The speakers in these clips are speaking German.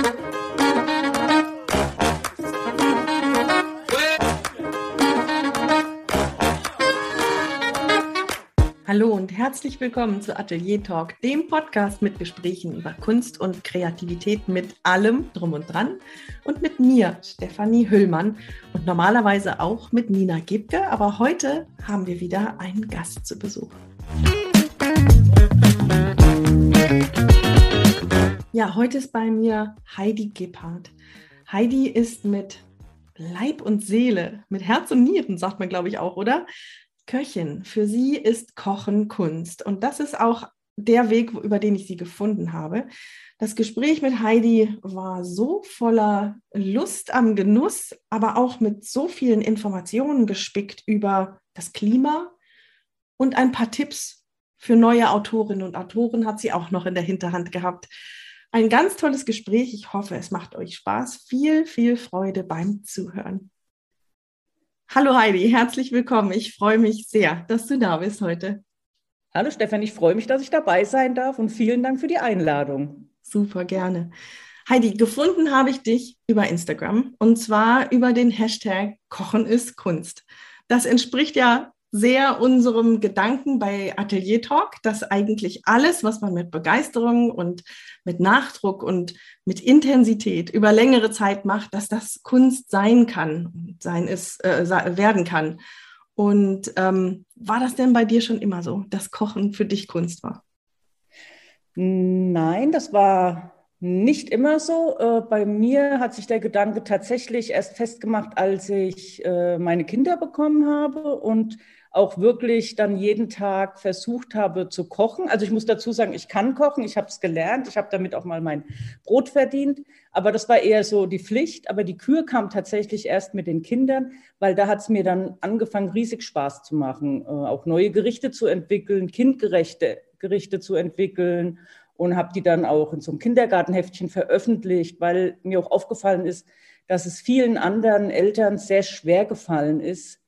Hallo und herzlich willkommen zu Atelier Talk, dem Podcast mit Gesprächen über Kunst und Kreativität mit allem drum und dran und mit mir, Stefanie Hüllmann, und normalerweise auch mit Nina Gebke, aber heute haben wir wieder einen Gast zu Besuch. Ja, heute ist bei mir Heidi Gebhardt. Heidi ist mit Leib und Seele, mit Herz und Nieren, sagt man, glaube ich, auch, oder? Köchin. Für sie ist Kochen Kunst. Und das ist auch der Weg, über den ich sie gefunden habe. Das Gespräch mit Heidi war so voller Lust am Genuss, aber auch mit so vielen Informationen gespickt über das Klima und ein paar Tipps für neue Autorinnen und Autoren hat sie auch noch in der Hinterhand gehabt. Ein ganz tolles Gespräch. Ich hoffe, es macht euch Spaß. Viel, viel Freude beim Zuhören. Hallo Heidi, herzlich willkommen. Ich freue mich sehr, dass du da bist heute. Hallo Stefan, ich freue mich, dass ich dabei sein darf und vielen Dank für die Einladung. Super, gerne. Heidi, gefunden habe ich dich über Instagram und zwar über den Hashtag Kochen ist Kunst. Das entspricht ja sehr unserem Gedanken bei Atelier Talk, dass eigentlich alles, was man mit Begeisterung und mit Nachdruck und mit Intensität über längere Zeit macht, dass das Kunst sein kann, werden kann. Und war das denn bei dir schon immer so, dass Kochen für dich Kunst war? Nein, das war nicht immer so. Bei mir hat sich der Gedanke tatsächlich erst festgemacht, als ich meine Kinder bekommen habe und auch wirklich dann jeden Tag versucht habe zu kochen. Also ich muss dazu sagen, ich kann kochen, ich habe es gelernt, ich habe damit auch mal mein Brot verdient, aber das war eher so die Pflicht. Aber die Kür kam tatsächlich erst mit den Kindern, weil da hat es mir dann angefangen, riesig Spaß zu machen, auch neue Gerichte zu entwickeln, kindgerechte Gerichte zu entwickeln und habe die dann auch in so einem Kindergartenheftchen veröffentlicht, weil mir auch aufgefallen ist, dass es vielen anderen Eltern sehr schwer gefallen ist,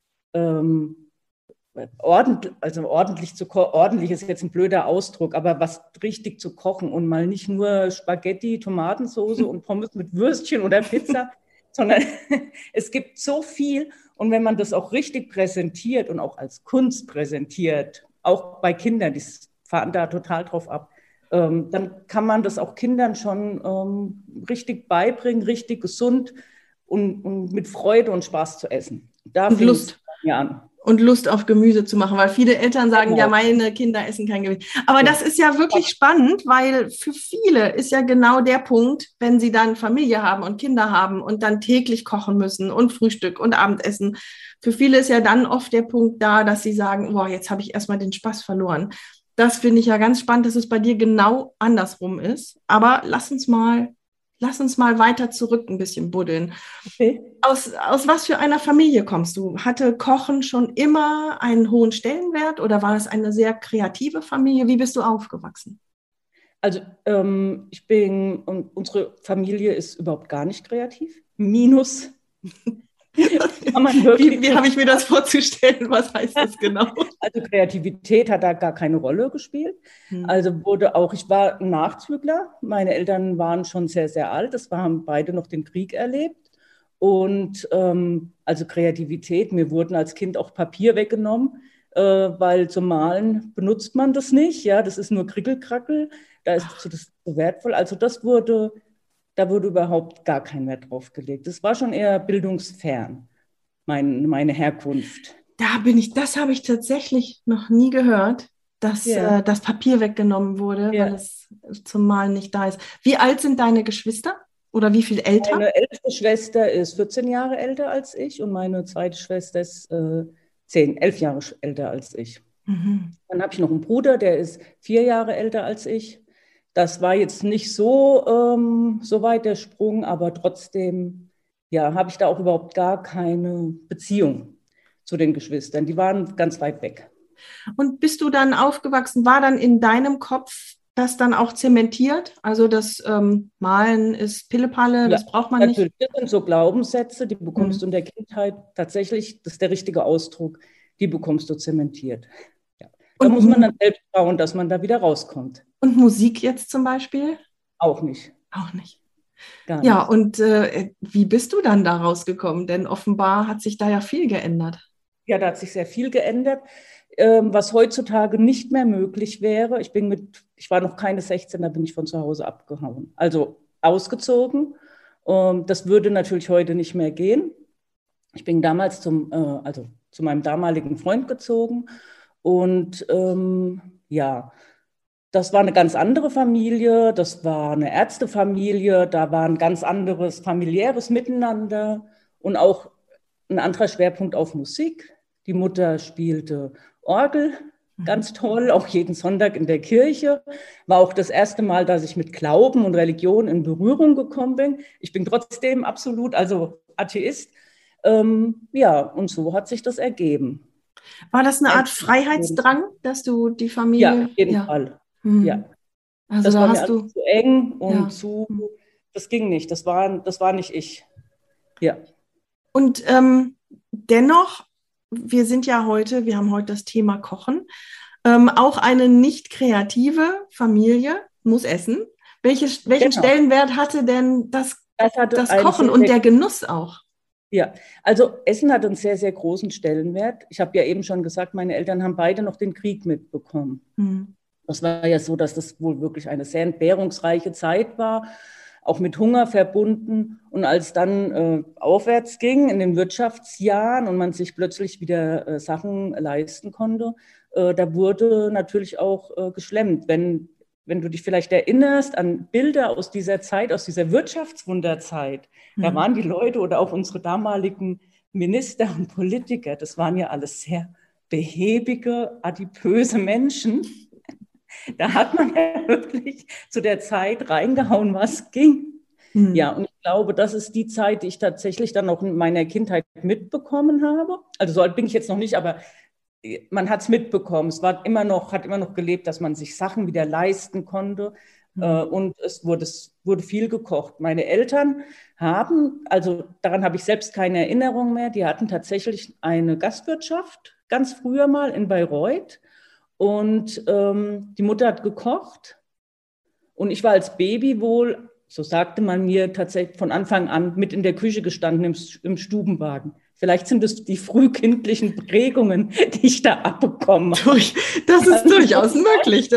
ordentlich ist jetzt ein blöder Ausdruck, aber was richtig zu kochen und mal nicht nur Spaghetti, Tomatensauce und Pommes mit Würstchen oder Pizza, sondern es gibt so viel und wenn man das auch richtig präsentiert und auch als Kunst präsentiert, auch bei Kindern, die fahren da total drauf ab, dann kann man das auch Kindern schon richtig beibringen, richtig gesund und mit Freude und Spaß zu essen. Da fing es bei mir an. Und Lust auf Gemüse zu machen, weil viele Eltern sagen, ja, meine Kinder essen kein Gemüse. Aber das ist ja wirklich spannend, weil für viele ist ja genau der Punkt, wenn sie dann Familie haben und Kinder haben und dann täglich kochen müssen und Frühstück und Abendessen. Für viele ist ja dann oft der Punkt da, dass sie sagen, boah, jetzt habe ich erstmal den Spaß verloren. Das finde ich ja ganz spannend, dass es bei dir genau andersrum ist. Aber lass uns mal weiter zurück ein bisschen buddeln. Okay. Aus was für einer Familie kommst du? Hatte Kochen schon immer einen hohen Stellenwert oder war es eine sehr kreative Familie? Wie bist du aufgewachsen? Also unsere Familie ist überhaupt gar nicht kreativ. Minus. Wie habe ich mir das vorzustellen? Was heißt das genau? Also Kreativität hat da gar keine Rolle gespielt. Also ich war ein Nachzügler. Meine Eltern waren schon sehr, sehr alt. Haben beide noch den Krieg erlebt. Und also Kreativität, mir wurden als Kind auch Papier weggenommen, weil zum Malen benutzt man das nicht. Ja, das ist nur Krickelkrackel. Da ist das so wertvoll. Also da wurde überhaupt gar kein Wert drauf gelegt. Das war schon eher bildungsfern, meine Herkunft. Das habe ich tatsächlich noch nie gehört, dass das Papier weggenommen wurde, weil es zum Malen nicht da ist. Wie alt sind deine Geschwister? Oder wie viel älter? Meine älteste Schwester ist 14 Jahre älter als ich und meine zweite Schwester ist 11 Jahre älter als ich. Mhm. Dann habe ich noch einen Bruder, der ist 4 Jahre älter als ich. Das war jetzt nicht so weit der Sprung, aber trotzdem habe ich da auch überhaupt gar keine Beziehung zu den Geschwistern. Die waren ganz weit weg. Und bist du dann aufgewachsen, war dann in deinem Kopf das dann auch zementiert? Also das Malen ist Pillepalle, das braucht man natürlich. nicht? Das sind so Glaubenssätze, die bekommst du in der Kindheit tatsächlich, das ist der richtige Ausdruck, die bekommst du zementiert. Ja. Da muss man dann selbst schauen, dass man da wieder rauskommt. Und Musik jetzt zum Beispiel? Auch nicht. Auch nicht. gar Ja, nicht. und wie bist du dann da rausgekommen? Denn offenbar hat sich da ja viel geändert. Ja, da hat sich sehr viel geändert, was heutzutage nicht mehr möglich wäre. Ich war noch keine 16, da bin ich von zu Hause abgehauen. Also ausgezogen. Das würde natürlich heute nicht mehr gehen. Ich bin damals also zu meinem damaligen Freund gezogen und ja, das war eine ganz andere Familie, das war eine Ärztefamilie, da war ein ganz anderes familiäres Miteinander und auch ein anderer Schwerpunkt auf Musik. Die Mutter spielte Orgel, Mhm. ganz toll, auch jeden Sonntag in der Kirche. War auch das erste Mal, dass ich mit Glauben und Religion in Berührung gekommen bin. Ich bin trotzdem absolut, also Atheist. Ja, und so hat sich das ergeben. War das eine Art Freiheitsdrang, dass du die Ja, auf Familie, jeden ja. Fall. Ja, Hm. Also das da war mir hast alles du, zu eng und ja. Hm. das ging nicht. Das war nicht ich. Ja, Und dennoch, wir haben heute das Thema Kochen, auch eine nicht kreative Familie muss essen. Welchen genau. Stellenwert hatte denn Das hatte das einen Kochen sehr, und sehr, der Genuss auch? ja. Also Essen hat einen sehr, sehr großen Stellenwert. Ich habe ja eben schon gesagt, meine Eltern haben beide noch den Krieg mitbekommen. Hm. Das war ja so, dass das wohl wirklich eine sehr entbehrungsreiche Zeit war, auch mit Hunger verbunden. Und als dann aufwärts ging in den Wirtschaftsjahren und man sich plötzlich wieder Sachen leisten konnte, da wurde natürlich auch geschlemmt. Wenn du dich vielleicht erinnerst an Bilder aus dieser Zeit, aus dieser Wirtschaftswunderzeit, da Hm. waren die Leute oder auch unsere damaligen Minister und Politiker, das waren ja alles sehr behäbige, adipöse Menschen. Da hat man ja wirklich zu der Zeit reingehauen, was ging. Ja, Hm. und ich glaube, das ist die Zeit, die ich tatsächlich dann auch in meiner Kindheit mitbekommen habe. Also so alt bin ich jetzt noch nicht, aber man hat es mitbekommen. Hat immer noch gelebt, dass man sich Sachen wieder leisten konnte. Hm. Und es wurde viel gekocht. Meine Eltern haben, also daran habe ich selbst keine Erinnerung mehr, die hatten tatsächlich eine Gastwirtschaft, ganz früher mal in Bayreuth. Und die Mutter hat gekocht und ich war als Baby wohl, so sagte man mir, tatsächlich von Anfang an mit in der Küche gestanden im Stubenwagen. Vielleicht sind es die frühkindlichen Prägungen, die ich da abbekommen habe. Das ist Kann durchaus das möglich.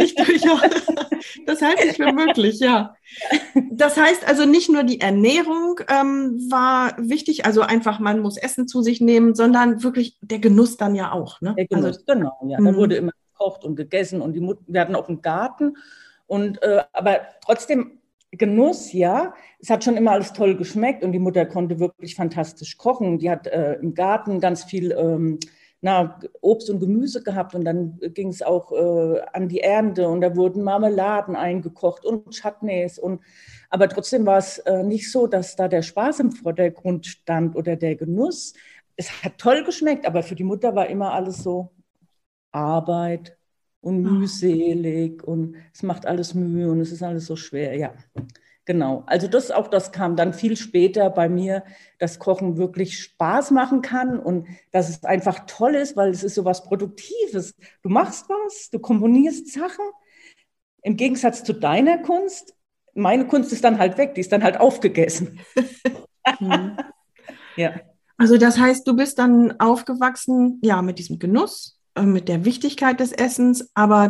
Das halte ich für möglich, ja. Das heißt also nicht nur die Ernährung war wichtig, also einfach man muss Essen zu sich nehmen, sondern wirklich der Genuss dann ja auch, ne? Der Also, Genuss, genau, ja. Da wurde immer gekocht und gegessen und wir hatten auch einen Garten. Aber trotzdem Genuss, ja. Es hat schon immer alles toll geschmeckt und die Mutter konnte wirklich fantastisch kochen. Die hat im Garten ganz viel Obst und Gemüse gehabt und dann ging es auch an die Ernte und da wurden Marmeladen eingekocht und Chutneys. Aber trotzdem war es nicht so, dass da der Spaß im Vordergrund stand oder der Genuss. Es hat toll geschmeckt, aber für die Mutter war immer alles so Arbeit und oh. mühselig und es macht alles Mühe und es ist alles so schwer. Ja, genau. Also das kam dann viel später bei mir, dass Kochen wirklich Spaß machen kann und dass es einfach toll ist, weil es ist so was Produktives. Du machst was, du komponierst Sachen. Im Gegensatz zu deiner Kunst, meine Kunst ist dann halt weg, die ist dann halt aufgegessen. Hm. Ja. Also das heißt, du bist dann aufgewachsen, ja, mit diesem Genuss, mit der Wichtigkeit des Essens, aber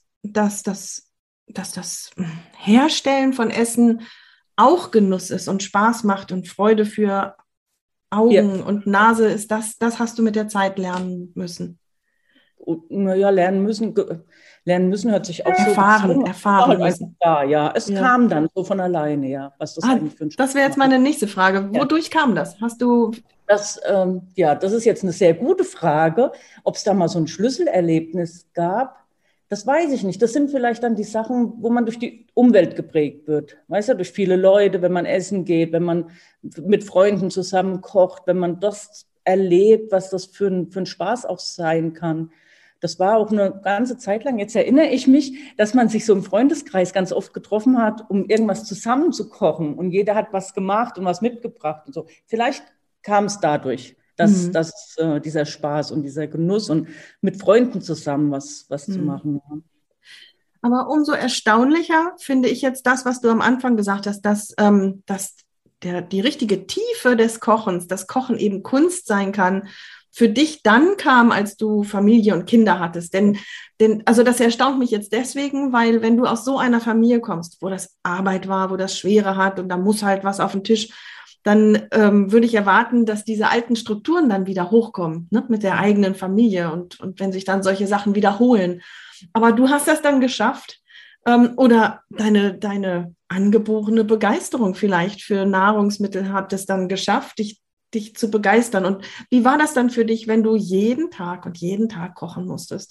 dass das Herstellen von Essen auch Genuss ist und Spaß macht und Freude für Ja. Augen und Nase ist, das hast du mit der Zeit lernen müssen. Naja, lernen müssen hört sich auch so gezwungen an. Es war Erfahren halt einfach müssen. da, ja. Es Ja. kam dann so von alleine, ja, was das Ah, eigentlich für ein Spaß das wäre jetzt macht. meine nächste Frage. Ja. Wodurch kam das? Hast du, Das ist jetzt eine sehr gute Frage. Ob es da mal so ein Schlüsselerlebnis gab, das weiß ich nicht. Das sind vielleicht dann die Sachen, wo man durch die Umwelt geprägt wird. Weißt du, durch viele Leute, wenn man essen geht, wenn man mit Freunden zusammen kocht, wenn man das erlebt, was das für ein Spaß auch sein kann. Das war auch eine ganze Zeit lang. Jetzt erinnere ich mich, dass man sich so im Freundeskreis ganz oft getroffen hat, um irgendwas zusammen zu kochen. Und jeder hat was gemacht und was mitgebracht und so. Vielleicht kam es dadurch, dass, hm, dass dieser Spaß und dieser Genuss und mit Freunden zusammen was zu hm. machen. Ja. Aber umso erstaunlicher finde ich jetzt das, was du am Anfang gesagt hast, dass die richtige Tiefe des Kochens, dass Kochen eben Kunst sein kann, für dich dann kam, als du Familie und Kinder hattest. Also das erstaunt mich jetzt deswegen, weil wenn du aus so einer Familie kommst, wo das Arbeit war, wo das Schwere hat und da muss halt was auf den Tisch, dann würde ich erwarten, dass diese alten Strukturen dann wieder hochkommen, ne, mit der eigenen Familie und wenn sich dann solche Sachen wiederholen. Aber du hast das dann geschafft, oder deine angeborene Begeisterung vielleicht für Nahrungsmittel hat es dann geschafft, dich zu begeistern. Und wie war das dann für dich, wenn du jeden Tag kochen musstest?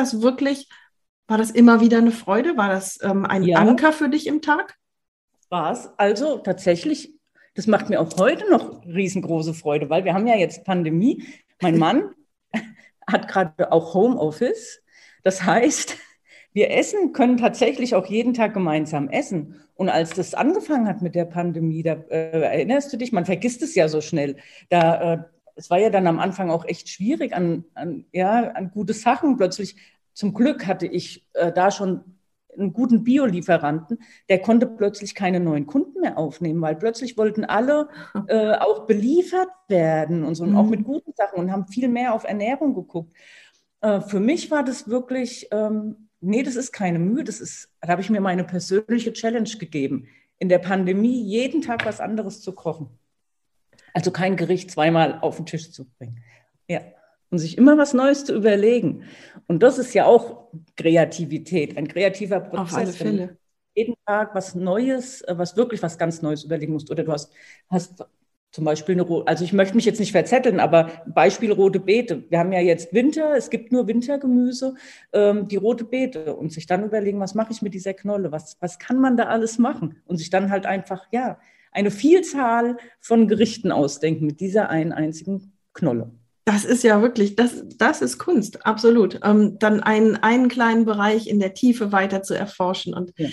War das immer wieder eine Freude? War das ein Ja, Anker für dich im Tag? war es. Also tatsächlich, das macht mir auch heute noch riesengroße Freude, weil wir haben ja jetzt Pandemie. Mein Mann hat gerade auch Homeoffice. Das heißt, wir können tatsächlich auch jeden Tag gemeinsam essen. Und als das angefangen hat mit der Pandemie, da erinnerst du dich, man vergisst es ja so schnell. Es war ja dann am Anfang auch echt schwierig an gute Sachen. Plötzlich, zum Glück hatte ich da schon einen guten Biolieferanten, der konnte plötzlich keine neuen Kunden mehr aufnehmen, weil plötzlich wollten alle auch beliefert werden und so und auch mit guten Sachen und haben viel mehr auf Ernährung geguckt. Für mich war das wirklich, nee, das ist keine Mühe, da habe ich mir meine persönliche Challenge gegeben, in der Pandemie jeden Tag was anderes zu kochen. Also kein Gericht zweimal auf den Tisch zu bringen. Ja. Und sich immer was Neues zu überlegen. Und das ist ja auch Kreativität, ein kreativer Prozess. Auf alle Fälle. Wenn du jeden Tag was Neues, wirklich was ganz Neues überlegen musst. Oder du hast zum Beispiel also ich möchte mich jetzt nicht verzetteln, aber Beispiel rote Beete. Wir haben ja jetzt Winter, es gibt nur Wintergemüse, die rote Beete. Und sich dann überlegen, was mache ich mit dieser Knolle? Was kann man da alles machen? Und sich dann halt einfach, ja, eine Vielzahl von Gerichten ausdenken mit dieser einen einzigen Knolle. Das ist ja wirklich, das ist Kunst, absolut. Dann einen kleinen Bereich in der Tiefe weiter zu erforschen. Und ja.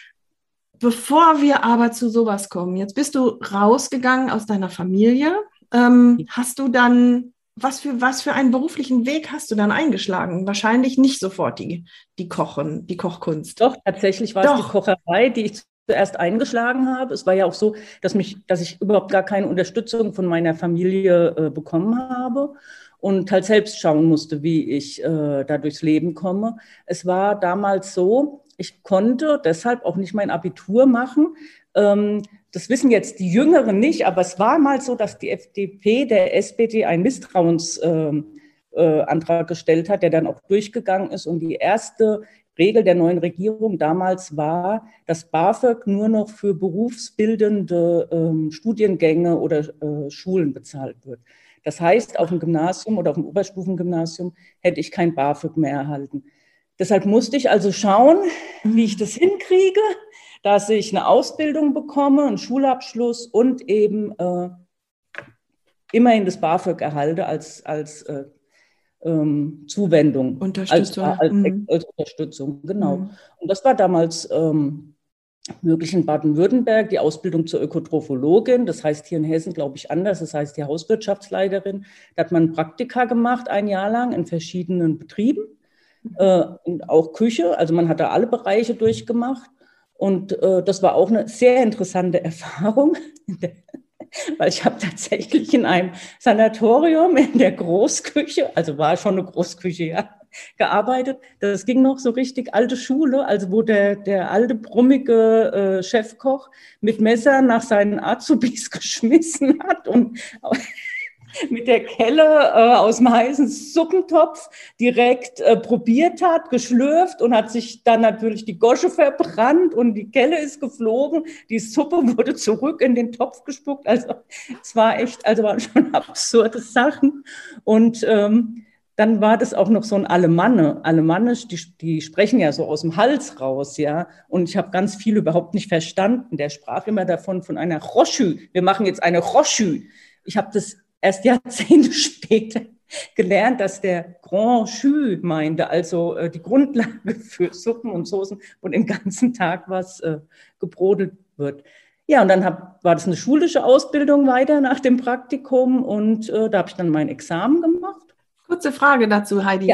Bevor wir aber zu sowas kommen, jetzt bist du rausgegangen aus deiner Familie. Hast du dann, was für einen beruflichen Weg hast du dann eingeschlagen? Wahrscheinlich nicht sofort die Kochkunst. Doch, tatsächlich war es die Kocherei, die ich zuerst eingeschlagen habe. Es war ja auch so, dass ich überhaupt gar keine Unterstützung von meiner Familie bekommen habe und halt selbst schauen musste, wie ich da durchs Leben komme. Es war damals so, ich konnte deshalb auch nicht mein Abitur machen. Das wissen jetzt die Jüngeren nicht, aber es war mal so, dass die FDP der SPD einen Misstrauensantrag gestellt hat, der dann auch durchgegangen ist. Und die erste Regel der neuen Regierung damals war, dass BAföG nur noch für berufsbildende Studiengänge oder Schulen bezahlt wird. Das heißt, auf dem Gymnasium oder auf dem Oberstufengymnasium hätte ich kein BAföG mehr erhalten. Deshalb musste ich also schauen, wie ich das hinkriege, dass ich eine Ausbildung bekomme, einen Schulabschluss und eben immerhin das BAföG erhalte als Zuwendung. Unterstützung. Als Unterstützung, genau. Und das war damals möglich in Baden-Württemberg, die Ausbildung zur Ökotrophologin. Das heißt hier in Hessen, glaube ich, anders. Das heißt die Hauswirtschaftsleiterin. Da hat man Praktika gemacht, ein Jahr lang in verschiedenen Betrieben. Und auch Küche, also man hat da alle Bereiche durchgemacht und das war auch eine sehr interessante Erfahrung, weil ich habe tatsächlich in einem Sanatorium in der Großküche, also war schon eine Großküche, ja, gearbeitet. Das ging noch so richtig alte Schule, also wo der alte, brummige Chefkoch mit Messer nach seinen Azubis geschmissen hat und mit der Kelle aus dem heißen Suppentopf direkt probiert hat, geschlürft und hat sich dann natürlich die Gosche verbrannt und die Kelle ist geflogen. Die Suppe wurde zurück in den Topf gespuckt. Also es war echt, also waren schon absurde Sachen. Und dann war das auch noch so ein Alemanne. Alemannisch, die sprechen ja so aus dem Hals raus, ja. Und ich habe ganz viel überhaupt nicht verstanden. Der sprach immer davon, von einer Rochü. Wir machen jetzt eine Rochü. Ich habe das erst Jahrzehnte später gelernt, dass der Grand Jus meinte, also die Grundlage für Suppen und Soßen, wo den ganzen Tag was gebrodelt wird. Ja, und dann war das eine schulische Ausbildung weiter nach dem Praktikum und da habe ich dann mein Examen gemacht. Kurze Frage dazu, Heidi. Ja.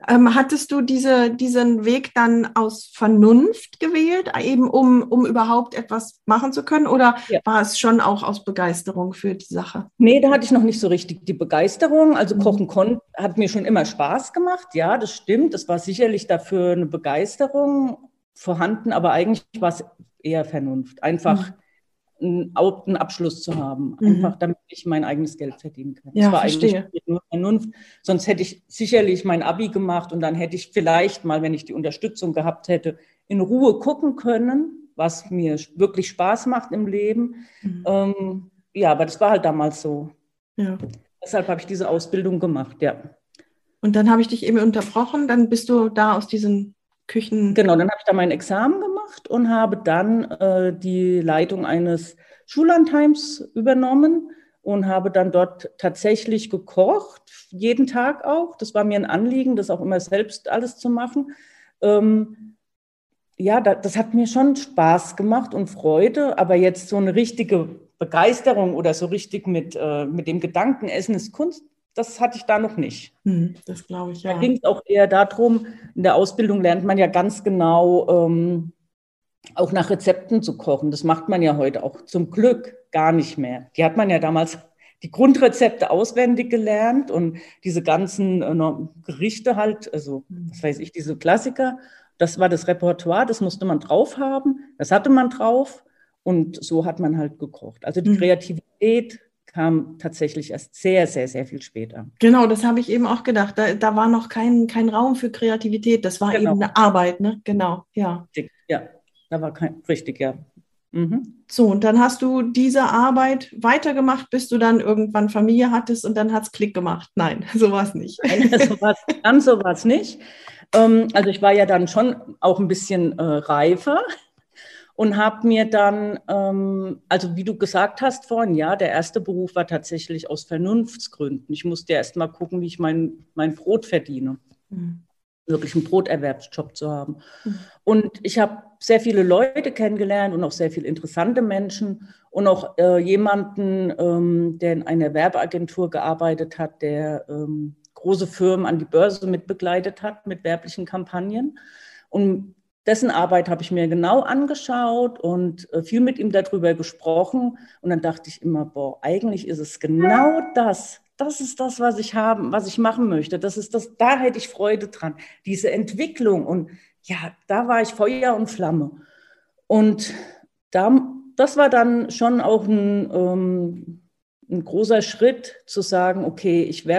Hattest du diesen Weg dann aus Vernunft gewählt, eben um überhaupt etwas machen zu können? Oder Ja. war es schon auch aus Begeisterung für die Sache? Nee, da hatte ich noch nicht so richtig die Begeisterung. Also Kochen hat mir schon immer Spaß gemacht. Ja, das stimmt. Es war sicherlich dafür eine Begeisterung vorhanden, aber eigentlich war es eher Vernunft. Einfach einen Abschluss zu haben, einfach damit ich mein eigenes Geld verdienen kann. Ja, Das war verstehe. eigentlich nur Vernunft. Sonst hätte ich sicherlich mein Abi gemacht und dann hätte ich vielleicht mal, wenn ich die Unterstützung gehabt hätte, in Ruhe gucken können, was mir wirklich Spaß macht im Leben. Ja, aber das war halt damals so. Ja. Deshalb habe ich diese Ausbildung gemacht, ja. Und dann habe ich dich eben unterbrochen, dann bist du da aus diesen Küchen. Genau, dann habe ich da mein Examen gemacht und habe dann die Leitung eines Schullandheims übernommen und habe dann dort tatsächlich gekocht, jeden Tag auch. Das war mir ein Anliegen, das auch immer selbst alles zu machen. Ja, das hat mir schon Spaß gemacht und Freude, aber jetzt so eine richtige Begeisterung oder so richtig mit dem Gedanken, Essen ist Kunst, das hatte ich da noch nicht. Das glaube ich, Da ja. ging es auch eher darum, in der Ausbildung lernt man ja ganz genau auch nach Rezepten zu kochen. Das macht man ja heute auch zum Glück gar nicht mehr. Die hat man ja damals die Grundrezepte auswendig gelernt und diese ganzen Gerichte halt, also was weiß ich, diese Klassiker, das war das Repertoire, das musste man drauf haben, das hatte man drauf und so hat man halt gekocht. Also die Kreativität kam tatsächlich erst sehr, sehr, sehr viel später. Genau, das habe ich eben auch gedacht. Da war noch kein Raum für Kreativität. Das war eben eine Arbeit, ne? Genau, ja. Ja, da war richtig, ja. So, und dann hast du diese Arbeit weitergemacht, bis du dann irgendwann Familie hattest und dann hat es Klick gemacht. Nein, so war es nicht. Ganz so war es nicht. Also ich war ja dann schon auch ein bisschen reifer und habe mir dann, also wie du gesagt hast vorhin, ja, der erste Beruf war tatsächlich aus Vernunftsgründen. Ich musste ja erst mal gucken, wie ich mein Brot verdiene. Wirklich einen Broterwerbsjob zu haben. Und ich habe sehr viele Leute kennengelernt und auch sehr viele interessante Menschen und auch jemanden, der in einer Werbeagentur gearbeitet hat, der große Firmen an die Börse mit begleitet hat mit werblichen Kampagnen. Und dessen Arbeit habe ich mir genau angeschaut und viel mit ihm darüber gesprochen. Und dann dachte ich immer, boah, eigentlich ist es genau das. Das ist das, was ich machen möchte. Das ist das, da hätte ich Freude dran. Diese Entwicklung. Und ja, da war ich Feuer und Flamme. Und das war dann schon auch ein großer Schritt zu sagen, okay,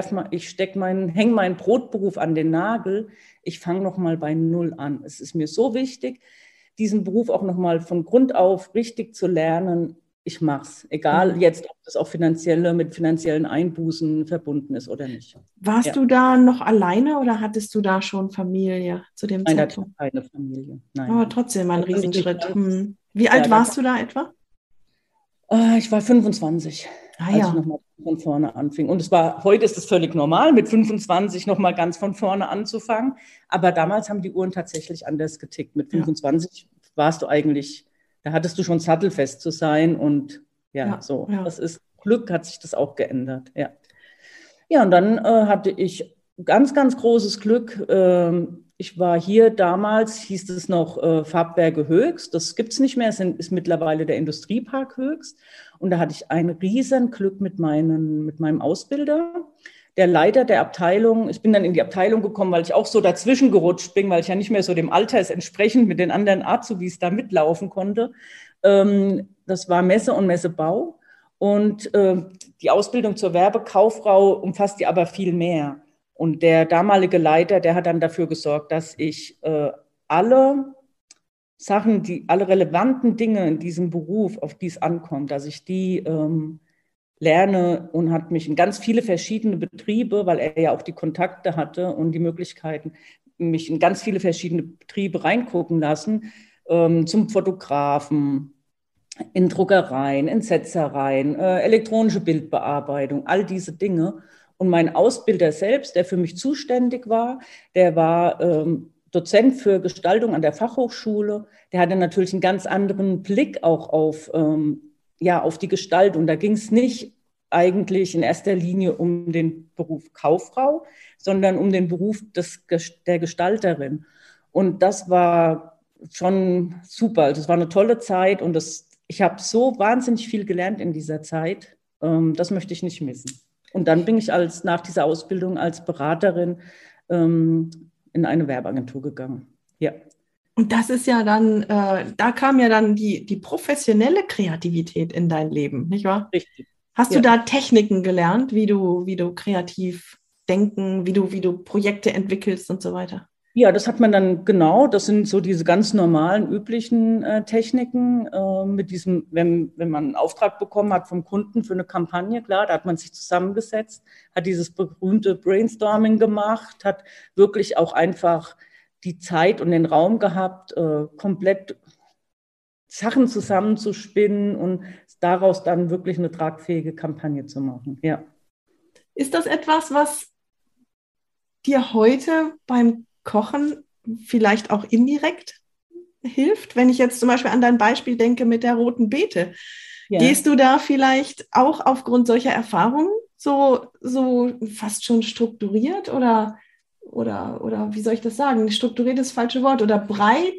hänge meinen Brotberuf an den Nagel. Ich fange nochmal bei Null an. Es ist mir so wichtig, diesen Beruf auch nochmal von Grund auf richtig zu lernen. Ich mache es, egal jetzt, ob das auch mit finanziellen Einbußen verbunden ist oder nicht. Warst du da noch alleine oder hattest du da schon Familie zu dem Nein, Zeitpunkt? da hatte ich keine Familie. Nein. Aber trotzdem ein Riesenschritt. Wie Ja, alt warst du da etwa? Ich war 25, als ja. ich nochmal von vorne anfing. Und heute ist es völlig normal, mit 25 nochmal ganz von vorne anzufangen. Aber damals haben die Uhren tatsächlich anders getickt. Mit 25 warst du eigentlich, da hattest du schon sattelfest zu sein. Und so. Das ist Glück, hat sich das auch geändert. Ja, ja, und dann hatte ich ganz, ganz großes Glück. Ich war hier damals, hieß es noch Farbwerke Höchst. Das gibt es nicht mehr, es ist mittlerweile der Industriepark Höchst. Und da hatte ich ein riesen Glück mit meinem Ausbilder. Der Leiter der Abteilung, ich bin dann in die Abteilung gekommen, weil ich auch so dazwischen gerutscht bin, weil ich ja nicht mehr so dem Alter entsprechend mit den anderen Azubis da mitlaufen konnte. Das war Messe und Messebau. Und die Ausbildung zur Werbekauffrau umfasst die aber viel mehr. Und der damalige Leiter, der hat dann dafür gesorgt, dass ich alle Sachen, alle relevanten Dinge in diesem Beruf, auf die es ankommt, dass ich die lerne und hat mich in ganz viele verschiedene Betriebe, weil er ja auch die Kontakte hatte und die Möglichkeiten, mich in ganz viele verschiedene Betriebe reingucken lassen, zum Fotografen, in Druckereien, in Setzereien, elektronische Bildbearbeitung, all diese Dinge. Und mein Ausbilder selbst, der für mich zuständig war, der war Dozent für Gestaltung an der Fachhochschule. Der hatte natürlich einen ganz anderen Blick auch auf die Gestaltung. Da ging es nicht eigentlich in erster Linie um den Beruf Kauffrau, sondern um den Beruf der Gestalterin. Und das war schon super. Also es war eine tolle Zeit und ich habe so wahnsinnig viel gelernt in dieser Zeit. Das möchte ich nicht missen. Und dann bin ich nach dieser Ausbildung als Beraterin in eine Werbeagentur gegangen. Ja. Und das ist ja dann, da kam ja dann die professionelle Kreativität in dein Leben, nicht wahr? Richtig. Hast du da Techniken gelernt, wie du kreativ denken, wie du Projekte entwickelst und so weiter? Ja, das hat man dann genau, das sind so diese ganz normalen, üblichen Techniken mit diesem, wenn man einen Auftrag bekommen hat vom Kunden für eine Kampagne, klar, da hat man sich zusammengesetzt, hat dieses berühmte Brainstorming gemacht, hat wirklich auch einfach die Zeit und den Raum gehabt, komplett Sachen zusammenzuspinnen und daraus dann wirklich eine tragfähige Kampagne zu machen, ja. Ist das etwas, was dir heute beim Kochen vielleicht auch indirekt hilft? Wenn ich jetzt zum Beispiel an dein Beispiel denke mit der roten Beete, gehst du da vielleicht auch aufgrund solcher Erfahrungen so fast schon strukturiert oder wie soll ich das sagen? Strukturiert ist das falsche Wort oder breit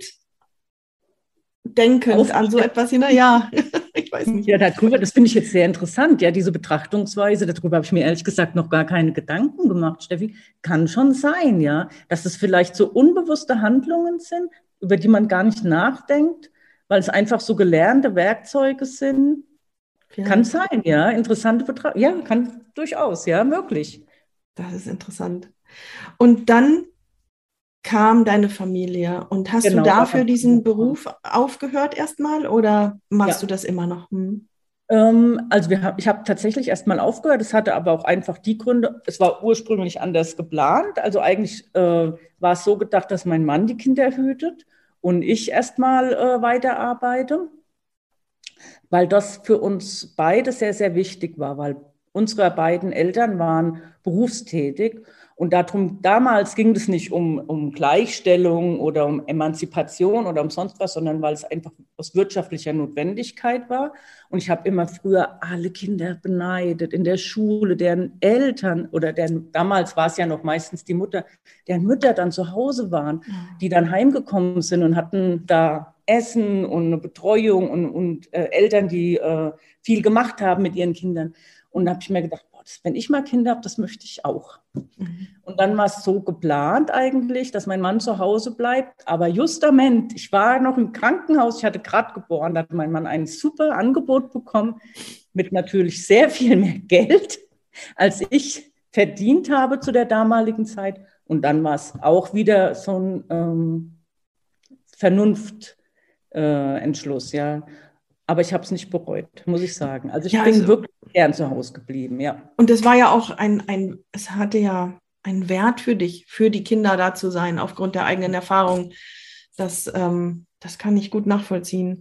denkend an so etwas hinein? Ja, ich weiß nicht. Ja, das finde ich jetzt sehr interessant. Ja, diese Betrachtungsweise, darüber habe ich mir ehrlich gesagt noch gar keine Gedanken gemacht, Steffi. Kann schon sein, ja, dass es vielleicht so unbewusste Handlungen sind, über die man gar nicht nachdenkt, weil es einfach so gelernte Werkzeuge sind. Vielleicht. Kann sein, ja, interessante Betrachtung. Ja, kann durchaus, ja, möglich. Das ist interessant. Und dann kam deine Familie und hast du dafür diesen Beruf aufgehört erstmal oder machst du das immer noch? Also ich habe tatsächlich erstmal aufgehört, es hatte aber auch einfach die Gründe, es war ursprünglich anders geplant, also eigentlich war es so gedacht, dass mein Mann die Kinder hütet und ich erstmal weiterarbeite, weil das für uns beide sehr, sehr wichtig war, weil unsere beiden Eltern waren berufstätig. Und damals ging es nicht um Gleichstellung oder um Emanzipation oder um sonst was, sondern weil es einfach aus wirtschaftlicher Notwendigkeit war. Und ich habe immer früher alle Kinder beneidet in der Schule, deren Eltern oder damals war es ja noch meistens die Mutter, deren Mütter dann zu Hause waren, die dann heimgekommen sind und hatten da Essen und eine Betreuung und Eltern, die viel gemacht haben mit ihren Kindern. Und da habe ich mir gedacht, wenn ich mal Kinder habe, das möchte ich auch. Und dann war es so geplant eigentlich, dass mein Mann zu Hause bleibt. Aber justament, ich war noch im Krankenhaus, ich hatte gerade geboren, da hat mein Mann ein super Angebot bekommen, mit natürlich sehr viel mehr Geld, als ich verdient habe zu der damaligen Zeit. Und dann war es auch wieder so ein Vernunftentschluss, ja. Aber ich habe es nicht bereut, muss ich sagen. Also ich bin wirklich gern zu Hause geblieben, ja. Und es war ja auch es hatte ja einen Wert für dich, für die Kinder da zu sein, aufgrund der eigenen Erfahrung. Das kann ich gut nachvollziehen.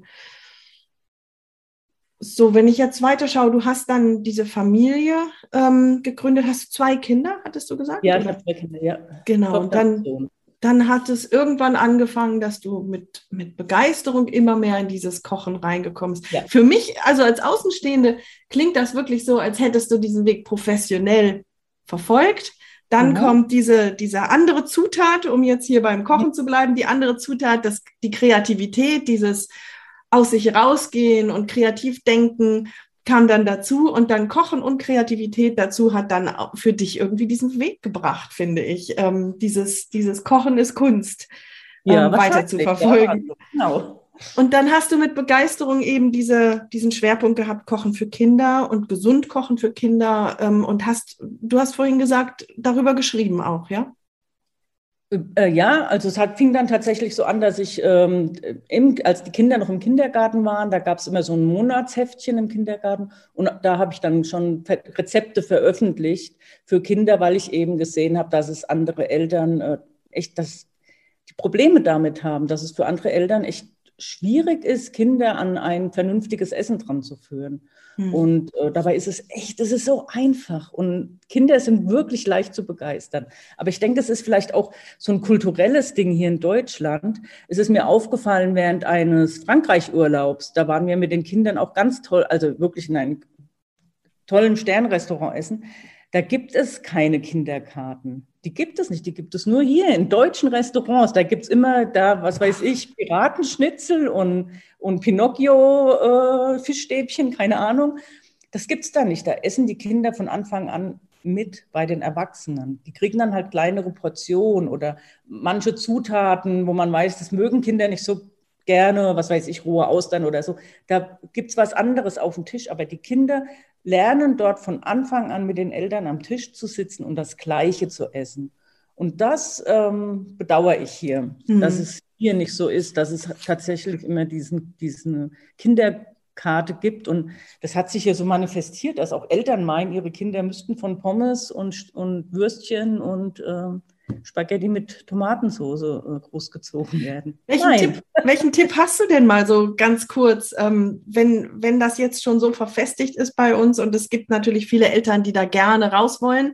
So, wenn ich jetzt weiterschaue, du hast dann diese Familie gegründet. Hast du 2 Kinder, hattest du gesagt? Ja, ich habe 2 Kinder, ja. Genau, und dann hat es irgendwann angefangen, dass du mit Begeisterung immer mehr in dieses Kochen reingekommen bist. Ja. Für mich, also als Außenstehende, klingt das wirklich so, als hättest du diesen Weg professionell verfolgt. Dann kommt diese andere Zutat, um jetzt hier beim Kochen zu bleiben, die andere Zutat, die Kreativität, dieses aus sich rausgehen und kreativ denken, kam dann dazu und dann Kochen und Kreativität dazu hat dann für dich irgendwie diesen Weg gebracht, finde ich. Dieses Kochen ist Kunst, weiter zu verfolgen. Ja, genau. Und dann hast du mit Begeisterung eben diesen Schwerpunkt gehabt, Kochen für Kinder und gesund kochen für Kinder und du hast vorhin gesagt, darüber geschrieben auch, ja? Ja, also fing dann tatsächlich so an, dass ich, als die Kinder noch im Kindergarten waren, da gab es immer so ein Monatsheftchen im Kindergarten und da habe ich dann schon Rezepte veröffentlicht für Kinder, weil ich eben gesehen habe, dass es andere Eltern die Probleme damit haben, dass es für andere Eltern echt schwierig ist, Kinder an ein vernünftiges Essen dran zu führen. Und dabei ist es ist so einfach und Kinder sind wirklich leicht zu begeistern. Aber ich denke, es ist vielleicht auch so ein kulturelles Ding hier in Deutschland. Es ist mir aufgefallen während eines Frankreich-Urlaubs, da waren wir mit den Kindern auch ganz toll, also wirklich in einem tollen Sternrestaurant essen, da gibt es keine Kinderkarten. Die gibt es nicht, die gibt es nur hier in deutschen Restaurants. Da gibt es immer, da, was weiß ich, Piratenschnitzel und Pinocchio-Fischstäbchen, keine Ahnung. Das gibt es da nicht. Da essen die Kinder von Anfang an mit bei den Erwachsenen. Die kriegen dann halt kleinere Portionen oder manche Zutaten, wo man weiß, das mögen Kinder nicht so gerne, was weiß ich, rohe Austern oder so. Da gibt es was anderes auf dem Tisch, aber die Kinder lernen dort von Anfang an mit den Eltern am Tisch zu sitzen und das Gleiche zu essen. Und das bedauere ich hier, dass es hier nicht so ist, dass es tatsächlich immer diesen Kinderkarte gibt. Und das hat sich hier so manifestiert, dass auch Eltern meinen, ihre Kinder müssten von Pommes und Würstchen und Spaghetti mit Tomatensauce großgezogen werden. Welchen Tipp hast du denn mal so ganz kurz, wenn das jetzt schon so verfestigt ist bei uns und es gibt natürlich viele Eltern, die da gerne raus wollen.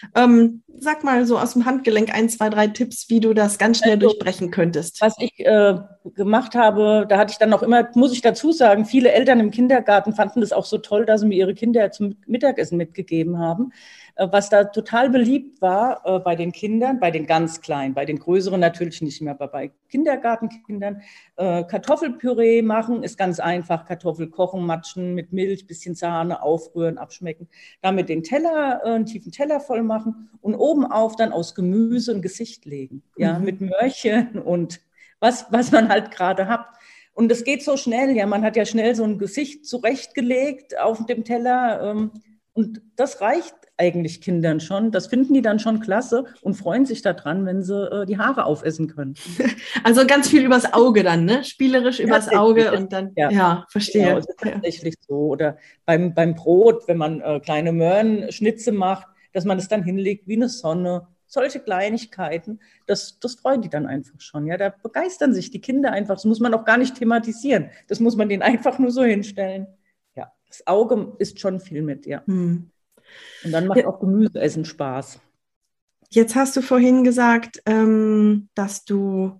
Sag mal so aus dem Handgelenk 1, 2, 3 Tipps, wie du das ganz schnell durchbrechen könntest. Was ich gemacht habe, da hatte ich dann auch immer, muss ich dazu sagen, viele Eltern im Kindergarten fanden das auch so toll, dass sie mir ihre Kinder zum Mittagessen mitgegeben haben. Was da total beliebt war bei den Kindern, bei den ganz Kleinen, bei den Größeren natürlich nicht mehr, aber bei Kindergartenkindern, Kartoffelpüree machen ist ganz einfach. Kartoffel kochen, matschen mit Milch, bisschen Sahne, aufrühren, abschmecken. Damit den Teller, einen tiefen Teller voll machen und obenauf dann aus Gemüse ein Gesicht legen. Ja, mit Möhrchen und was man halt gerade hat. Und das geht so schnell, ja, man hat ja schnell so ein Gesicht zurechtgelegt auf dem Teller und das reicht eigentlich Kindern schon. Das finden die dann schon klasse und freuen sich daran, wenn sie die Haare aufessen können. Also ganz viel übers Auge dann, ne? Spielerisch übers Auge und dann, ja verstehe. Genau, das ist tatsächlich so. Oder beim Brot, wenn man kleine Möhrenschnitze macht, dass man es dann hinlegt wie eine Sonne. Solche Kleinigkeiten, das freuen die dann einfach schon. Ja, da begeistern sich die Kinder einfach. Das muss man auch gar nicht thematisieren. Das muss man denen einfach nur so hinstellen. Ja, das Auge isst schon viel mit, ja. Und dann macht auch Gemüseessen Spaß. Jetzt hast du vorhin gesagt, dass du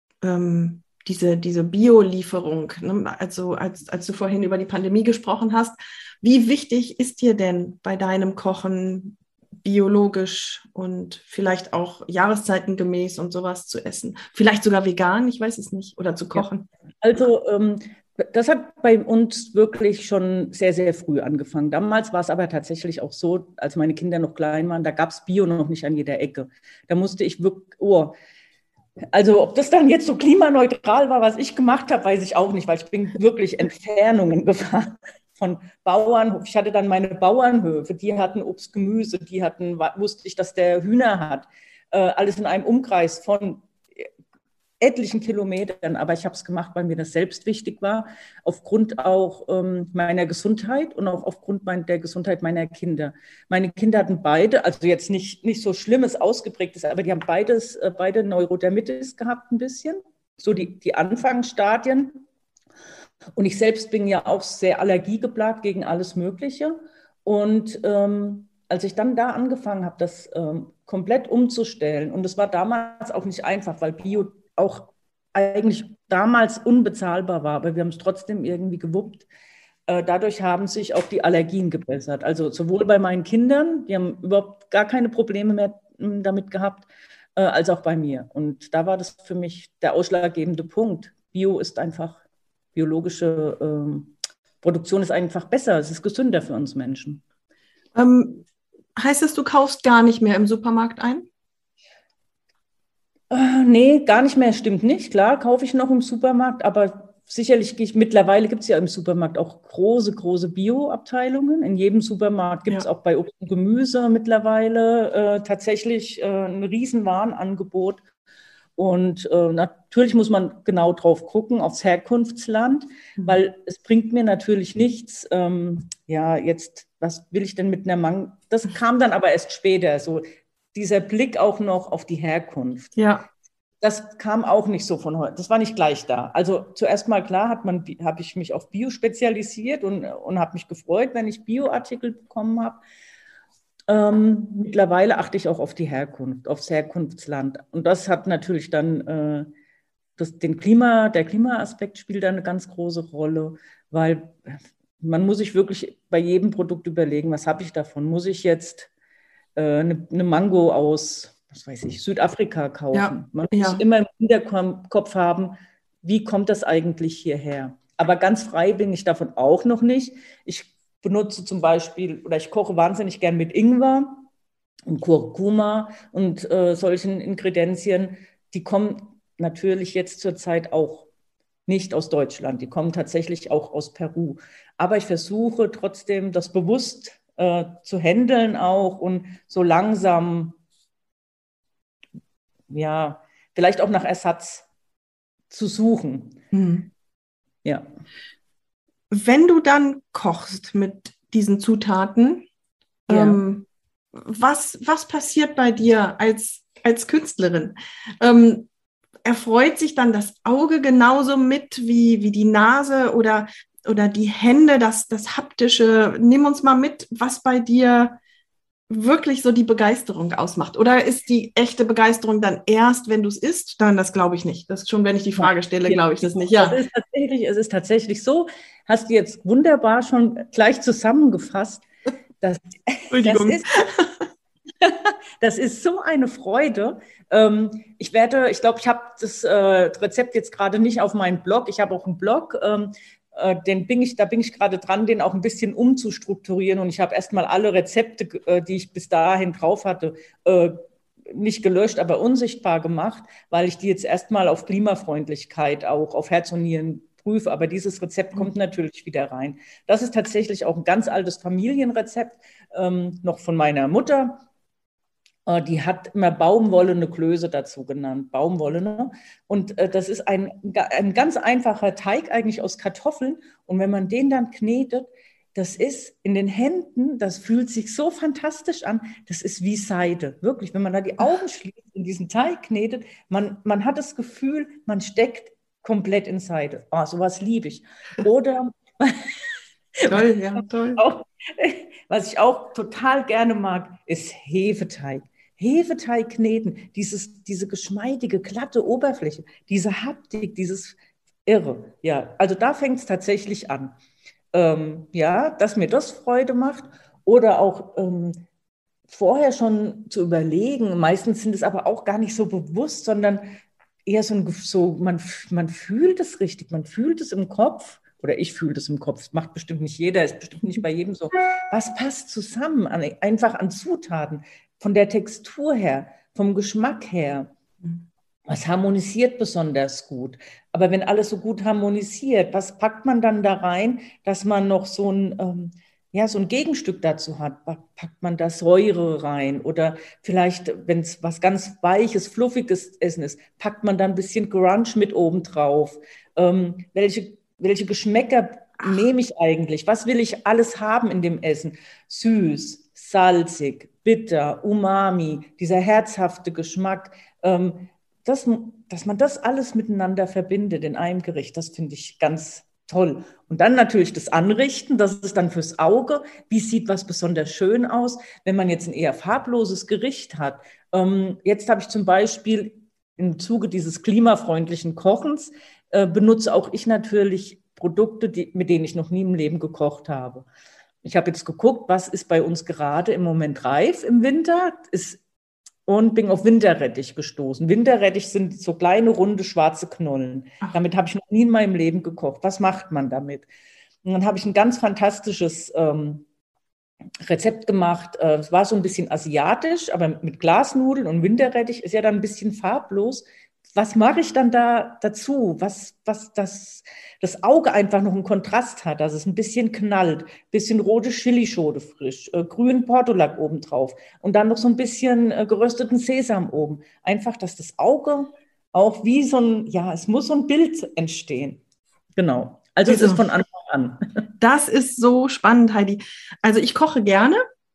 diese Bio-Lieferung, ne, also als du vorhin über die Pandemie gesprochen hast, wie wichtig ist dir denn bei deinem Kochen biologisch und vielleicht auch jahreszeitengemäß und sowas zu essen? Vielleicht sogar vegan, ich weiß es nicht, oder zu kochen? Ja. Also das hat bei uns wirklich schon sehr, sehr früh angefangen. Damals war es aber tatsächlich auch so, als meine Kinder noch klein waren, da gab es Bio noch nicht an jeder Ecke. Da musste ich wirklich, also ob das dann jetzt so klimaneutral war, was ich gemacht habe, weiß ich auch nicht, weil ich bin wirklich Entfernungen gefahren von Bauernhof. Ich hatte dann meine Bauernhöfe, die hatten Obst, Gemüse, wusste ich, dass der Hühner hat. Alles in einem Umkreis von etlichen Kilometern, aber ich habe es gemacht, weil mir das selbst wichtig war, aufgrund auch meiner Gesundheit und auch aufgrund der Gesundheit meiner Kinder. Meine Kinder hatten beide, also jetzt nicht so Schlimmes, Ausgeprägtes, aber die haben beide Neurodermitis gehabt ein bisschen, so die Anfangsstadien. Und ich selbst bin ja auch sehr allergiegeplagt gegen alles Mögliche. Und als ich dann da angefangen habe, das komplett umzustellen, und es war damals auch nicht einfach, weil Bio auch eigentlich damals unbezahlbar war, aber wir haben es trotzdem irgendwie gewuppt. Dadurch haben sich auch die Allergien gebessert. Also sowohl bei meinen Kindern, die haben überhaupt gar keine Probleme mehr damit gehabt, als auch bei mir. Und da war das für mich der ausschlaggebende Punkt. Biologische Produktion ist einfach besser, es ist gesünder für uns Menschen. Heißt das, du kaufst gar nicht mehr im Supermarkt ein? Nee, gar nicht mehr, stimmt nicht. Klar, kaufe ich noch im Supermarkt, aber sicherlich mittlerweile gibt es ja im Supermarkt auch große Bio-Abteilungen. In jedem Supermarkt gibt es auch bei Obst und Gemüse mittlerweile tatsächlich ein riesen Warenangebot. Und natürlich muss man genau drauf gucken, aufs Herkunftsland, weil es bringt mir natürlich nichts, was will ich denn mit einer das kam dann aber erst später, so dieser Blick auch noch auf die Herkunft. Ja. Das kam auch nicht so von heute, das war nicht gleich da. Also zuerst mal klar habe ich mich auf Bio spezialisiert und habe mich gefreut, wenn ich Bioartikel bekommen habe. Mittlerweile achte ich auch auf die Herkunft, aufs Herkunftsland. Und das hat natürlich dann der Klimaaspekt spielt da eine ganz große Rolle, weil man muss sich wirklich bei jedem Produkt überlegen, was habe ich davon? Muss ich jetzt eine Mango aus, was weiß ich, Südafrika kaufen? Ja, Man muss ja. immer im Hinterkopf haben, wie kommt das eigentlich hierher? Aber ganz frei bin ich davon auch noch nicht. Ich benutze zum Beispiel, oder ich koche wahnsinnig gern mit Ingwer und Kurkuma und solchen Ingredienzien. Die kommen natürlich jetzt zurzeit auch nicht aus Deutschland. Die kommen tatsächlich auch aus Peru. Aber ich versuche trotzdem, das bewusst zu handeln auch und so langsam, ja, vielleicht auch nach Ersatz zu suchen. Mhm. Ja. Wenn du dann kochst mit diesen Zutaten, Ja. was passiert bei dir als Künstlerin? Erfreut sich dann das Auge genauso mit wie die Nase oder die Hände, das Haptische? Nimm uns mal mit, was bei dir wirklich so die Begeisterung ausmacht. Oder ist die echte Begeisterung dann erst, wenn du es isst? Dann, das glaube ich nicht. Das ist schon, wenn ich die Frage stelle, glaube ich das nicht. Ja. Es ist tatsächlich so, hast du jetzt wunderbar schon gleich zusammengefasst. Entschuldigung. Das ist so eine Freude. Ich glaube, ich habe das Rezept jetzt gerade nicht auf meinem Blog. Ich habe auch einen Blog, da bin ich gerade dran, den auch ein bisschen umzustrukturieren. Und ich habe erstmal alle Rezepte, die ich bis dahin drauf hatte, nicht gelöscht, aber unsichtbar gemacht, weil ich die jetzt erstmal auf Klimafreundlichkeit, auch auf Herz und Nieren prüfe. Aber dieses Rezept kommt natürlich wieder rein. Das ist tatsächlich auch ein ganz altes Familienrezept, noch von meiner Mutter. Die hat immer baumwollene Klöße dazu genannt, baumwollene. Und das ist ein ganz einfacher Teig eigentlich aus Kartoffeln. Und wenn man den dann knetet, das ist in den Händen, das fühlt sich so fantastisch an, das ist wie Seide. Wirklich, wenn man da die Augen schließt und diesen Teig knetet, man hat das Gefühl, man steckt komplett in Seide. Oh, sowas liebe ich. Oder Toll, ja, toll. Was ich auch total gerne mag, ist Hefeteig. Hefeteig kneten, diese geschmeidige, glatte Oberfläche, diese Haptik, dieses Irre. Ja, also da fängt es tatsächlich an. Ja, dass mir das Freude macht oder auch vorher schon zu überlegen. Meistens sind es aber auch gar nicht so bewusst, sondern eher man fühlt es richtig, man fühlt es im Kopf. Oder ich fühle das im Kopf, das macht bestimmt nicht jeder, ist bestimmt nicht bei jedem so. Was passt zusammen, einfach an Zutaten, von der Textur her, vom Geschmack her? Was harmonisiert besonders gut? Aber wenn alles so gut harmonisiert, was packt man dann da rein, dass man noch so ein Gegenstück dazu hat? Packt man da Säure rein? Oder vielleicht, wenn es was ganz Weiches, Fluffiges Essen ist, packt man da ein bisschen Crunch mit oben drauf? Welche Geschmäcker nehme ich eigentlich? Was will ich alles haben in dem Essen? Süß, salzig, bitter, Umami, dieser herzhafte Geschmack. Dass man das alles miteinander verbindet in einem Gericht, das finde ich ganz toll. Und dann natürlich das Anrichten, das ist dann fürs Auge. Wie sieht was besonders schön aus, wenn man jetzt ein eher farbloses Gericht hat? Jetzt habe ich zum Beispiel im Zuge dieses klimafreundlichen Kochens benutze auch ich natürlich Produkte, mit denen ich noch nie im Leben gekocht habe. Ich habe jetzt geguckt, was ist bei uns gerade im Moment reif im Winter und bin auf Winterrettich gestoßen. Winterrettich sind so kleine, runde, schwarze Knollen. Damit habe ich noch nie in meinem Leben gekocht. Was macht man damit? Und dann habe ich ein ganz fantastisches Rezept gemacht. Es war so ein bisschen asiatisch, aber mit Glasnudeln und Winterrettich ist ja dann ein bisschen farblos. Was mache ich dann da dazu? Was das Auge einfach noch einen Kontrast hat, dass es ein bisschen knallt, ein bisschen rote Chilischote frisch, grünen Portulak obendrauf und dann noch so ein bisschen gerösteten Sesam oben. Einfach, dass das Auge auch wie es muss so ein Bild entstehen. Genau. Also es ist von Anfang an. Das ist so spannend, Heidi. Also ich koche gerne,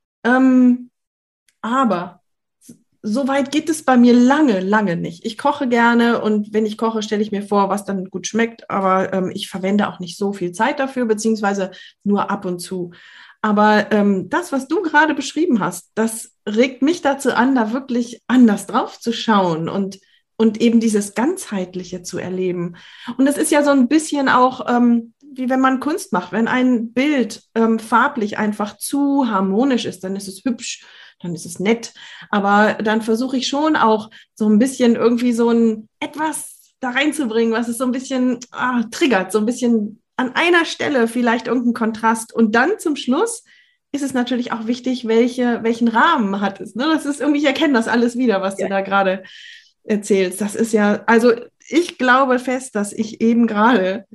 aber so weit geht es bei mir lange, lange nicht. Ich koche gerne und wenn ich koche, stelle ich mir vor, was dann gut schmeckt, aber ich verwende auch nicht so viel Zeit dafür, beziehungsweise nur ab und zu. Aber das, was du gerade beschrieben hast, das regt mich dazu an, da wirklich anders drauf zu schauen und eben dieses Ganzheitliche zu erleben. Und das ist ja so ein bisschen auch wie wenn man Kunst macht. Wenn ein Bild farblich einfach zu harmonisch ist, dann ist es hübsch, dann ist es nett. Aber dann versuche ich schon auch so ein bisschen irgendwie so ein etwas da reinzubringen, was es so ein bisschen triggert, so ein bisschen an einer Stelle vielleicht irgendein Kontrast. Und dann zum Schluss ist es natürlich auch wichtig, welchen Rahmen hat es. Ne? Das ist irgendwie, ich erkenne das alles wieder, was du da gerade erzählst. Das ist ja, also ich glaube fest, dass ich eben gerade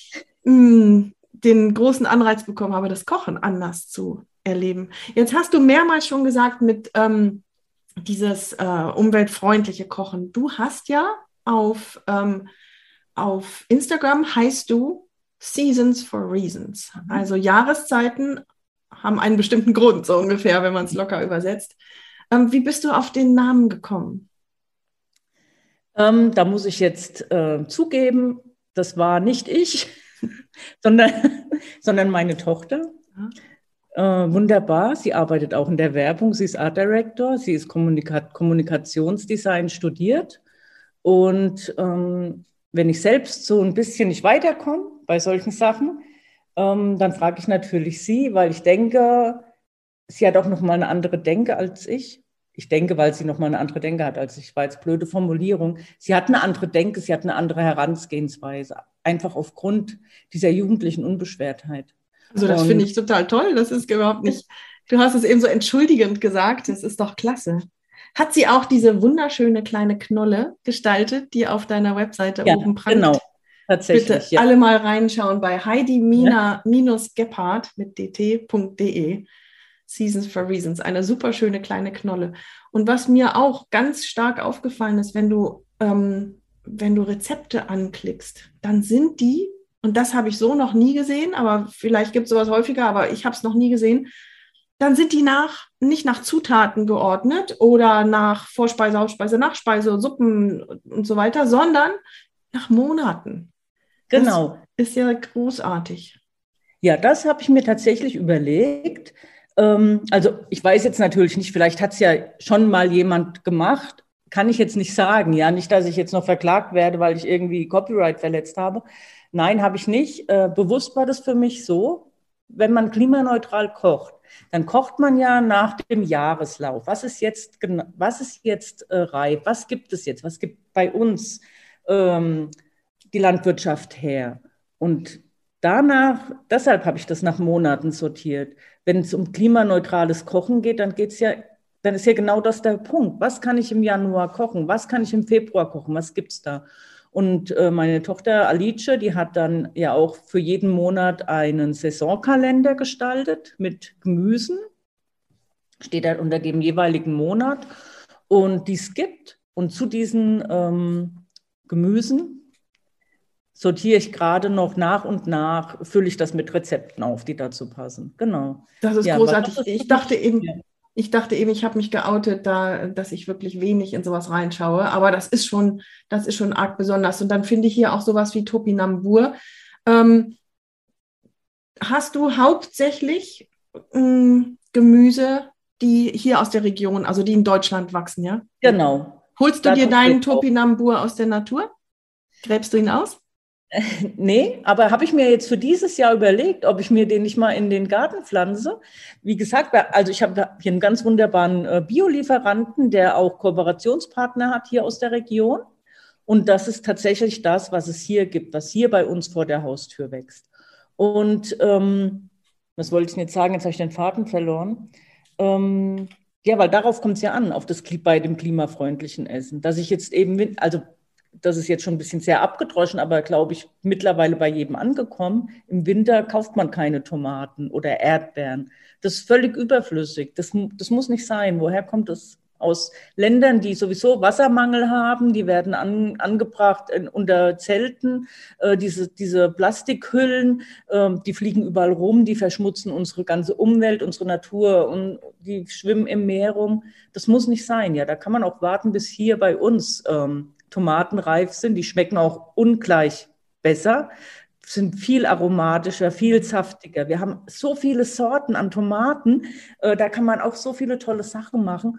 den großen Anreiz bekommen habe, das Kochen anders zu erleben. Jetzt hast du mehrmals schon gesagt mit dieses umweltfreundliche Kochen. Du hast ja auf Instagram heißt du Seasons for Reasons. Also Jahreszeiten haben einen bestimmten Grund, so ungefähr, wenn man es locker übersetzt. Wie bist du auf den Namen gekommen? Da muss ich jetzt zugeben, das war nicht ich, sondern meine Tochter. Wunderbar, sie arbeitet auch in der Werbung, sie ist Art Director, sie ist Kommunikationsdesign studiert. Und wenn ich selbst so ein bisschen nicht weiterkomme bei solchen Sachen, dann frage ich natürlich sie, weil ich denke, sie hat auch nochmal eine andere Denke als ich. Ich denke, weil sie nochmal eine andere Denke hat als ich. War jetzt blöde Formulierung. Sie hat eine andere Denke, sie hat eine andere Herangehensweise. Einfach aufgrund dieser jugendlichen Unbeschwertheit. Also das finde ich total toll. Das ist überhaupt nicht, du hast es eben so entschuldigend gesagt. Das ist doch klasse. Hat sie auch diese wunderschöne kleine Knolle gestaltet, die auf deiner Webseite oben prangt? Genau, tatsächlich. Bitte alle mal reinschauen bei Heidi-Gebhardt mit dt.de. Seasons for Reasons, eine super schöne kleine Knolle. Und was mir auch ganz stark aufgefallen ist, wenn du Rezepte anklickst, dann sind die, und das habe ich so noch nie gesehen, aber vielleicht gibt es sowas häufiger, aber ich habe es noch nie gesehen, dann sind die nicht nach Zutaten geordnet oder nach Vorspeise, Hauptspeise, Nachspeise, Suppen und so weiter, sondern nach Monaten. Genau. Das ist ja großartig. Ja, das habe ich mir tatsächlich überlegt. Also ich weiß jetzt natürlich nicht, vielleicht hat es ja schon mal jemand gemacht, kann ich jetzt nicht sagen. Ja, nicht, dass ich jetzt noch verklagt werde, weil ich irgendwie Copyright verletzt habe. Nein, habe ich nicht. Bewusst war das für mich so, wenn man klimaneutral kocht, dann kocht man ja nach dem Jahreslauf. Was ist jetzt reif? Was gibt es jetzt? Was gibt bei uns die Landwirtschaft her? Und deshalb habe ich das nach Monaten sortiert. Wenn es um klimaneutrales Kochen geht, dann ist ja genau das der Punkt. Was kann ich im Januar kochen? Was kann ich im Februar kochen? Was gibt es da? Und meine Tochter Alice, die hat dann ja auch für jeden Monat einen Saisonkalender gestaltet mit Gemüsen. Steht halt unter dem jeweiligen Monat. Und die skippt. Und zu diesen Gemüsen sortiere ich gerade noch nach und nach, fülle ich das mit Rezepten auf, die dazu passen. Genau. Das ist großartig. Ich dachte eben, ich habe mich geoutet, dass ich wirklich wenig in sowas reinschaue. Aber das ist schon arg besonders. Und dann finde ich hier auch sowas wie Topinambur. Hast du hauptsächlich Gemüse, die hier aus der Region, also die in Deutschland wachsen, ja? Genau. Holst du dir deinen Topinambur aus der Natur? Gräbst du ihn aus? Nee, aber habe ich mir jetzt für dieses Jahr überlegt, ob ich mir den nicht mal in den Garten pflanze. Wie gesagt, also ich habe hier einen ganz wunderbaren Biolieferanten, der auch Kooperationspartner hat hier aus der Region. Und das ist tatsächlich das, was es hier gibt, was hier bei uns vor der Haustür wächst. Und was wollte ich denn jetzt sagen? Jetzt habe ich den Faden verloren. Ja, weil darauf kommt es ja an, bei dem klimafreundlichen Essen. Dass ich jetzt eben, also das ist jetzt schon ein bisschen sehr abgedroschen, aber glaube ich, mittlerweile bei jedem angekommen. Im Winter kauft man keine Tomaten oder Erdbeeren. Das ist völlig überflüssig. Das muss nicht sein. Woher kommt das? Aus Ländern, die sowieso Wassermangel haben, die werden angebracht unter Zelten. Diese Plastikhüllen, die fliegen überall rum, die verschmutzen unsere ganze Umwelt, unsere Natur und die schwimmen im Meer rum. Das muss nicht sein. Ja, da kann man auch warten, bis hier bei uns Tomaten reif sind. Die schmecken auch ungleich besser, sind viel aromatischer, viel saftiger. Wir haben so viele Sorten an Tomaten, da kann man auch so viele tolle Sachen machen.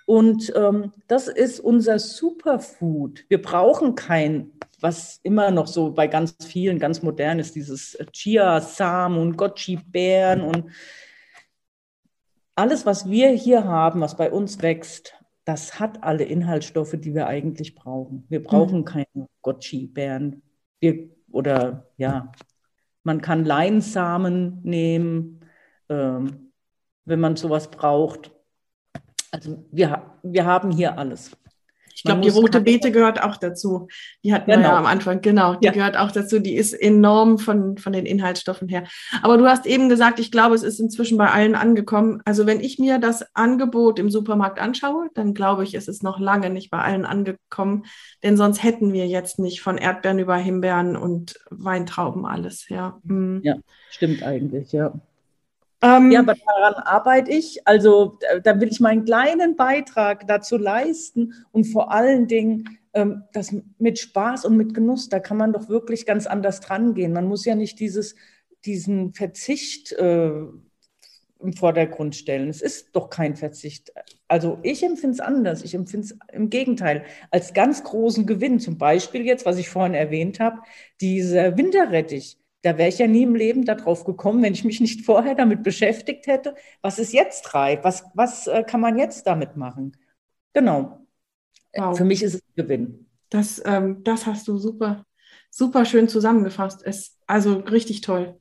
Und das ist unser Superfood. Wir brauchen kein, was immer noch so bei ganz vielen ganz modern ist, dieses Chia-Samen und Goji-Beeren und alles, was wir hier haben, was bei uns wächst, das hat alle Inhaltsstoffe, die wir eigentlich brauchen. Wir brauchen keine Goji-Beeren. Oder ja, man kann Leinsamen nehmen, wenn man sowas braucht. Also wir haben hier alles. Ich glaube, die rote Beete gehört auch dazu. Die hatten wir ja am Anfang, genau. Die gehört auch dazu. Die ist enorm von den Inhaltsstoffen her. Aber du hast eben gesagt, ich glaube, es ist inzwischen bei allen angekommen. Also wenn ich mir das Angebot im Supermarkt anschaue, dann glaube ich, es ist noch lange nicht bei allen angekommen. Denn sonst hätten wir jetzt nicht von Erdbeeren über Himbeeren und Weintrauben alles. Ja, ja, stimmt eigentlich, ja. Ja, aber daran arbeite ich. Also da will ich meinen kleinen Beitrag dazu leisten und vor allen Dingen das mit Spaß und mit Genuss, da kann man doch wirklich ganz anders dran gehen. Man muss ja nicht diesen Verzicht im Vordergrund stellen. Es ist doch kein Verzicht. Also ich empfinde es anders. Ich empfinde es im Gegenteil als ganz großen Gewinn. Zum Beispiel jetzt, was ich vorhin erwähnt habe, dieser Winterrettich. Da wäre ich ja nie im Leben darauf gekommen, wenn ich mich nicht vorher damit beschäftigt hätte, was ist jetzt reif, was kann man jetzt damit machen. Genau. Wow. Für mich ist es ein Gewinn. Das hast du super, super schön zusammengefasst. Also richtig toll.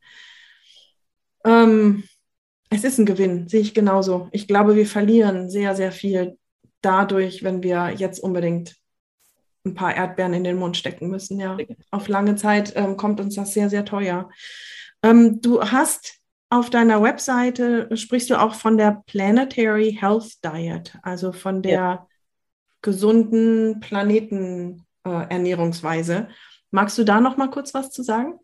Es ist ein Gewinn, sehe ich genauso. Ich glaube, wir verlieren sehr, sehr viel dadurch, wenn wir jetzt unbedingt ein paar Erdbeeren in den Mund stecken müssen. Ja, auf lange Zeit kommt uns das sehr, sehr teuer. Du hast auf deiner Webseite, sprichst du auch von der Planetary Health Diet, also von der gesunden Planetenernährungsweise. Magst du da noch mal kurz was zu sagen?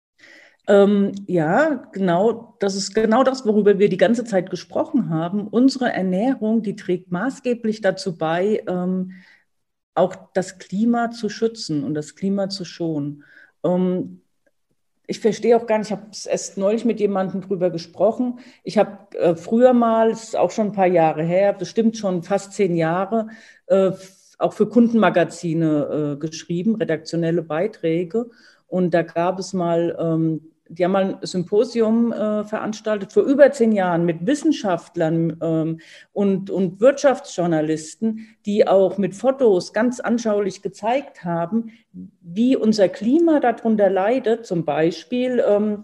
Ja, genau. Das ist genau das, worüber wir die ganze Zeit gesprochen haben. Unsere Ernährung, die trägt maßgeblich dazu bei, auch das Klima zu schützen und das Klima zu schonen. Ich verstehe auch gar nicht, ich habe erst neulich mit jemandem drüber gesprochen. Ich habe früher mal, das ist auch schon ein paar Jahre her, bestimmt schon fast 10 Jahre, auch für Kundenmagazine geschrieben, redaktionelle Beiträge. Und da gab es mal, die haben mal ein Symposium veranstaltet vor über 10 Jahren mit Wissenschaftlern und Wirtschaftsjournalisten, die auch mit Fotos ganz anschaulich gezeigt haben, wie unser Klima darunter leidet. Zum Beispiel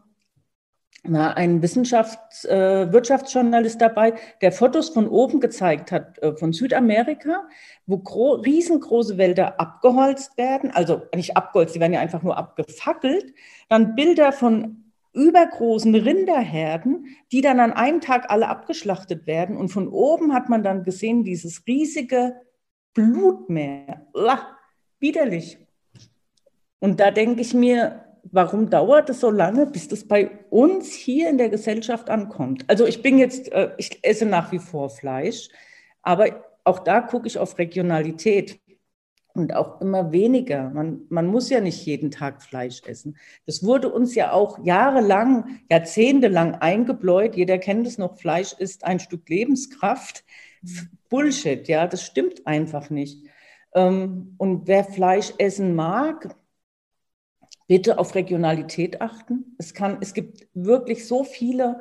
war ein Wirtschaftsjournalist dabei, der Fotos von oben gezeigt hat, von Südamerika, wo riesengroße Wälder abgeholzt werden, also nicht abgeholzt, die werden ja einfach nur abgefackelt, dann Bilder von übergroßen Rinderherden, die dann an einem Tag alle abgeschlachtet werden und von oben hat man dann gesehen, dieses riesige Blutmeer, widerlich. Und da denke ich mir, warum dauert es so lange, bis das bei uns hier in der Gesellschaft ankommt? Also ich esse nach wie vor Fleisch, aber auch da gucke ich auf Regionalität und auch immer weniger. Man muss ja nicht jeden Tag Fleisch essen. Das wurde uns ja auch jahrelang, jahrzehntelang eingebläut. Jeder kennt es noch, Fleisch ist ein Stück Lebenskraft. Bullshit, ja, das stimmt einfach nicht. Und wer Fleisch essen mag, bitte auf Regionalität achten. Es gibt wirklich so viele,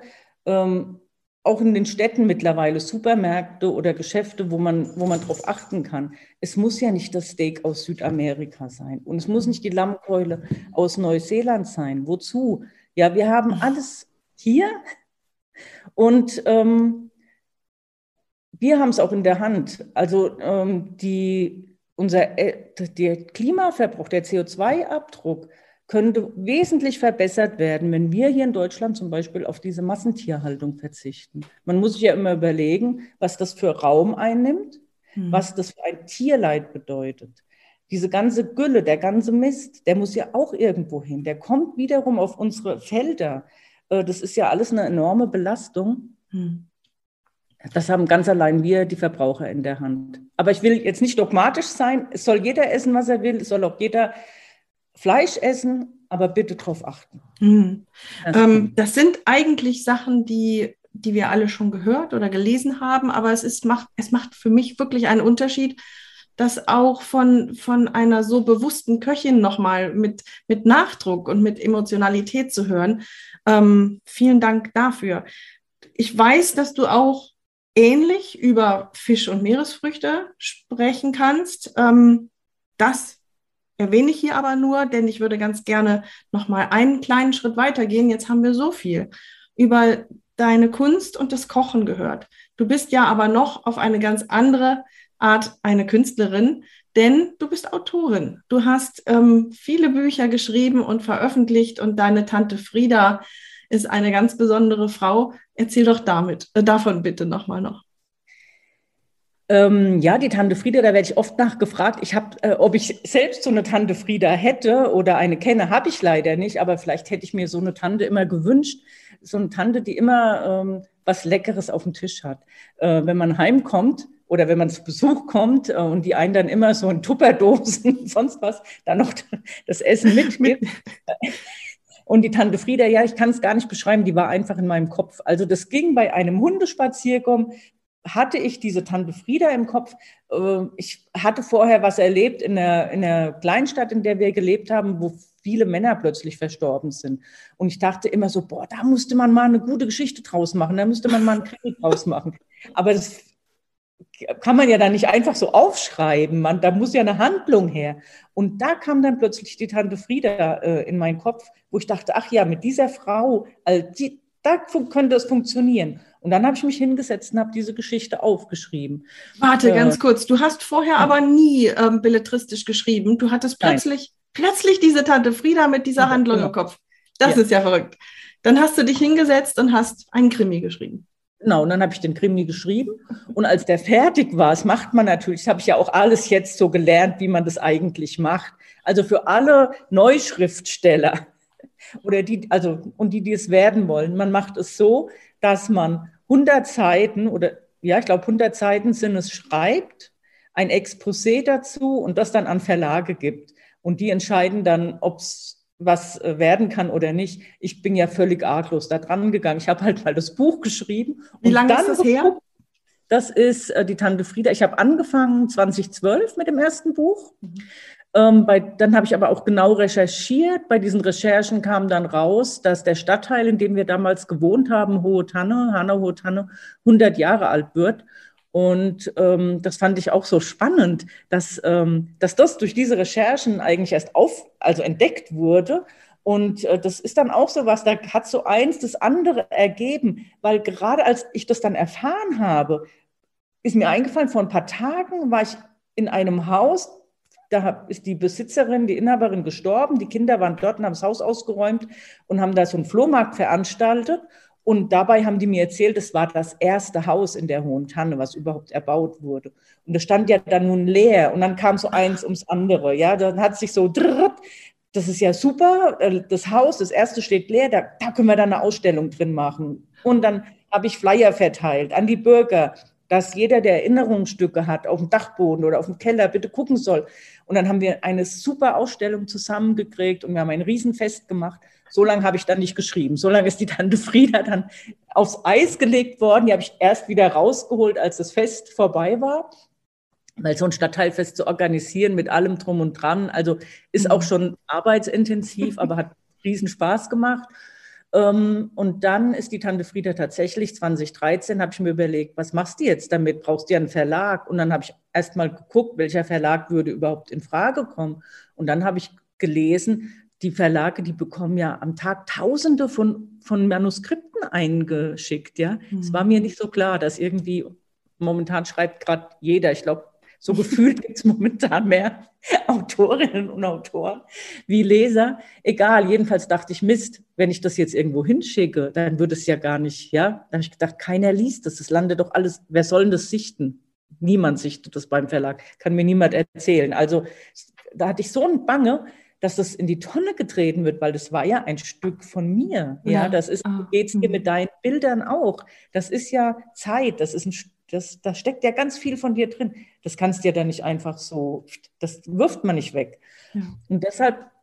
auch in den Städten mittlerweile, Supermärkte oder Geschäfte, wo man drauf achten kann. Es muss ja nicht das Steak aus Südamerika sein und es muss nicht die Lammkeule aus Neuseeland sein. Wozu? Ja, wir haben alles hier und wir haben es auch in der Hand. Also der Klimaverbrauch, der CO2-Abdruck, könnte wesentlich verbessert werden, wenn wir hier in Deutschland zum Beispiel auf diese Massentierhaltung verzichten. Man muss sich ja immer überlegen, was das für Raum einnimmt, was das für ein Tierleid bedeutet. Diese ganze Gülle, der ganze Mist, der muss ja auch irgendwo hin. Der kommt wiederum auf unsere Felder. Das ist ja alles eine enorme Belastung. Das haben ganz allein wir, die Verbraucher, in der Hand. Aber ich will jetzt nicht dogmatisch sein. Es soll jeder essen, was er will. Es soll auch jeder Fleisch essen, aber bitte darauf achten. Das sind eigentlich Sachen, die die wir alle schon gehört oder gelesen haben, aber es macht für mich wirklich einen Unterschied, das auch von einer so bewussten Köchin nochmal mit Nachdruck und mit Emotionalität zu hören. Vielen Dank dafür. Ich weiß, dass du auch ähnlich über Fisch und Meeresfrüchte sprechen kannst. Das erwähne ich hier aber nur, denn ich würde ganz gerne nochmal einen kleinen Schritt weitergehen. Jetzt haben wir so viel über deine Kunst und das Kochen gehört. Du bist ja aber noch auf eine ganz andere Art eine Künstlerin, denn du bist Autorin. Du hast viele Bücher geschrieben und veröffentlicht und deine Tante Frieda ist eine ganz besondere Frau. Erzähl doch davon bitte nochmal noch. Ja, die Tante Frieda, da werde ich oft nachgefragt. Ob ich selbst so eine Tante Frieda hätte oder eine kenne, habe ich leider nicht, aber vielleicht hätte ich mir so eine Tante immer gewünscht. So eine Tante, die immer was Leckeres auf dem Tisch hat. Wenn man heimkommt oder wenn man zu Besuch kommt und die einen dann immer so in Tupperdosen, sonst was, dann noch das Essen mitgibt. Und die Tante Frieda, ja, ich kann es gar nicht beschreiben, die war einfach in meinem Kopf. Also das ging bei einem Hundespaziergang, hatte ich diese Tante Frieda im Kopf. Ich hatte vorher was erlebt in der Kleinstadt, in der wir gelebt haben, wo viele Männer plötzlich verstorben sind. Und ich dachte immer so, boah, da musste man mal eine gute Geschichte draus machen, da müsste man mal einen Krieg draus machen. Aber das kann man ja dann nicht einfach so aufschreiben, da muss ja eine Handlung her. Und da kam dann plötzlich die Tante Frieda in meinen Kopf, wo ich dachte, ach ja, mit dieser Frau, da könnte es funktionieren. Und dann habe ich mich hingesetzt und habe diese Geschichte aufgeschrieben. Warte, ganz kurz. Du hast vorher aber nie belletristisch geschrieben. Du hattest plötzlich diese Tante Frieda mit dieser Handlung im Kopf. Das ist ja verrückt. Dann hast du dich hingesetzt und hast einen Krimi geschrieben. Genau, und dann habe ich den Krimi geschrieben. Und als der fertig war, das macht man natürlich, das habe ich ja auch alles jetzt so gelernt, wie man das eigentlich macht. Also für alle Neuschriftsteller oder die es werden wollen, man macht es so, dass man 100 Seiten oder, ja, ich glaube 100 Seiten sind es, schreibt, ein Exposé dazu und das dann an Verlage gibt. Und die entscheiden dann, ob es was werden kann oder nicht. Ich bin ja völlig arglos da dran gegangen. Ich habe halt mal das Buch geschrieben. Wie lange ist das her? Das ist die Tante Frieda. Ich habe angefangen 2012 mit dem ersten Buch. Dann habe ich aber auch genau recherchiert. Bei diesen Recherchen kam dann raus, dass der Stadtteil, in dem wir damals gewohnt haben, Hohe Tanne, 100 Jahre alt wird. Und das fand ich auch so spannend, dass das durch diese Recherchen eigentlich erst entdeckt wurde. Und das ist dann auch so was, da hat so eins das andere ergeben, weil gerade als ich das dann erfahren habe, ist mir eingefallen, vor ein paar Tagen war ich in einem Haus, da ist die Besitzerin, die Inhaberin gestorben, die Kinder waren dort und haben das Haus ausgeräumt und haben da so einen Flohmarkt veranstaltet. Und dabei haben die mir erzählt, es war das erste Haus in der Hohen Tanne, was überhaupt erbaut wurde. Und das stand ja dann nun leer und dann kam so eins ums andere. Ja, dann hat sich so, das ist ja super, das Haus, das erste steht leer, da können wir dann eine Ausstellung drin machen. Und dann habe ich Flyer verteilt an die Bürger, dass jeder, der Erinnerungsstücke hat, auf dem Dachboden oder auf dem Keller, bitte gucken soll. Und dann haben wir eine super Ausstellung zusammengekriegt und wir haben ein Riesenfest gemacht. So lange habe ich dann nicht geschrieben. So lange ist die Tante Frieda dann aufs Eis gelegt worden. Die habe ich erst wieder rausgeholt, als das Fest vorbei war. Weil so ein Stadtteilfest zu organisieren mit allem drum und dran, also ist auch schon arbeitsintensiv, aber hat riesen Spaß gemacht. Und dann ist die Tante Frieda tatsächlich 2013, habe ich mir überlegt, was machst du jetzt damit? Brauchst du ja einen Verlag? Und dann habe ich erst mal geguckt, welcher Verlag würde überhaupt in Frage kommen. Und dann habe ich gelesen, die Verlage, die bekommen ja am Tag Tausende von Manuskripten eingeschickt. Ja, es war mir nicht so klar, dass irgendwie momentan schreibt gerade jeder. Ich glaube, so gefühlt gibt es momentan mehr Autorinnen und Autoren wie Leser. Egal, jedenfalls dachte ich, Mist, wenn ich das jetzt irgendwo hinschicke, dann würde es ja gar nicht, ja. Da habe ich gedacht, keiner liest das, das landet doch alles, wer soll denn das sichten? Niemand sichtet das beim Verlag, kann mir niemand erzählen. Also da hatte ich so ein Bange, dass das in die Tonne getreten wird, weil das war ja ein Stück von mir. Ja, das ist, geht es dir mit deinen Bildern auch. Das ist ja Zeit, da steckt ja ganz viel von dir drin. Das kannst du ja dann nicht einfach so, das wirft man nicht weg. Ja. Und deshalb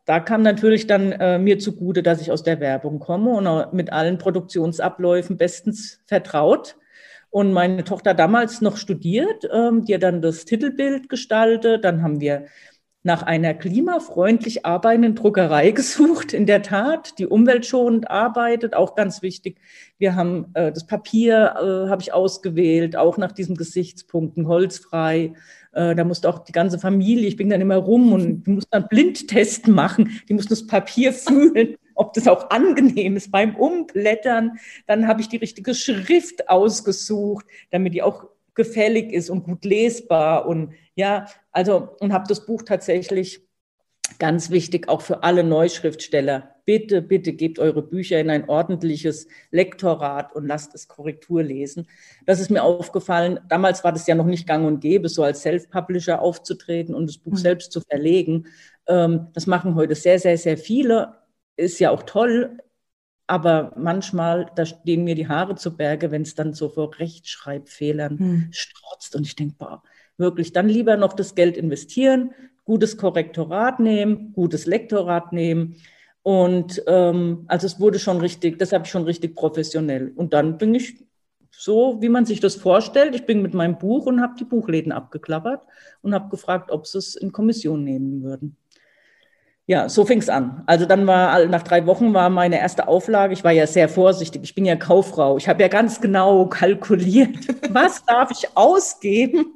da kam natürlich dann mir zugute, dass ich aus der Werbung komme und auch mit allen Produktionsabläufen bestens vertraut. Und meine Tochter damals noch studiert, die hat dann das Titelbild gestaltet. Dann haben wir nach einer klimafreundlich arbeitenden Druckerei gesucht, in der Tat, die umweltschonend arbeitet, auch ganz wichtig. Wir haben das Papier, habe ich ausgewählt, auch nach diesen Gesichtspunkten, holzfrei. Da musste auch die ganze Familie, ich bin dann immer rum und die mussten dann Blindtesten machen, die mussten das Papier fühlen, ob das auch angenehm ist beim Umblättern. Dann habe ich die richtige Schrift ausgesucht, damit die auch gefällig ist und gut lesbar und ja, also und habe das Buch tatsächlich ganz wichtig auch für alle Neuschriftsteller. Bitte, bitte gebt eure Bücher in ein ordentliches Lektorat und lasst es Korrektur lesen. Das ist mir aufgefallen. Damals war das ja noch nicht gang und gäbe, so als Self-Publisher aufzutreten und das Buch selbst zu verlegen. Das machen heute sehr, sehr, sehr viele. Ist ja auch toll. Aber manchmal, da stehen mir die Haare zu Berge, wenn es dann so vor Rechtschreibfehlern strotzt. Und ich denke, boah, wirklich, dann lieber noch das Geld investieren, gutes Korrektorat nehmen, gutes Lektorat nehmen. Und also es wurde schon richtig, das habe ich schon richtig professionell. Und dann bin ich so, wie man sich das vorstellt. Ich bin mit meinem Buch und habe die Buchläden abgeklappert und habe gefragt, ob sie es in Kommission nehmen würden. Ja, so fing es an. Also dann nach 3 Wochen war meine erste Auflage, ich war ja sehr vorsichtig, ich bin ja Kauffrau, ich habe ja ganz genau kalkuliert, was darf ich ausgeben,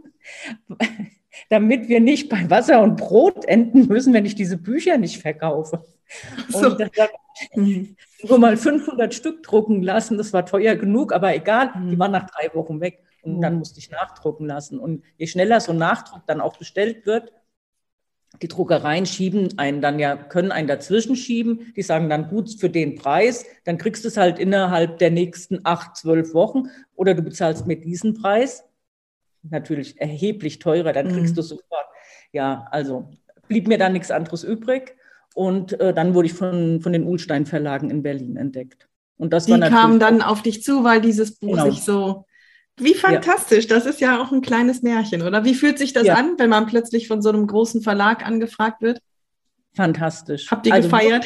damit wir nicht bei Wasser und Brot enden müssen, wenn ich diese Bücher nicht verkaufe. So. Und das nur mal 500 Stück drucken lassen, das war teuer genug, aber egal, die waren nach 3 Wochen weg und dann musste ich nachdrucken lassen. Und je schneller so ein Nachdruck dann auch bestellt wird, die Druckereien können einen dazwischen schieben. Die sagen dann, gut, für den Preis, dann kriegst du es halt innerhalb der nächsten 8, 12 Wochen oder du bezahlst mir diesen Preis. Natürlich erheblich teurer, dann kriegst du sofort. Ja, also blieb mir da nichts anderes übrig. Und dann wurde ich von den Ullstein Verlagen in Berlin entdeckt. Und das die kamen dann auf dich zu, weil dieses Buch sich so... Wie fantastisch, das ist ja auch ein kleines Märchen, oder? Wie fühlt sich das an, wenn man plötzlich von so einem großen Verlag angefragt wird? Fantastisch. Habt ihr gefeiert?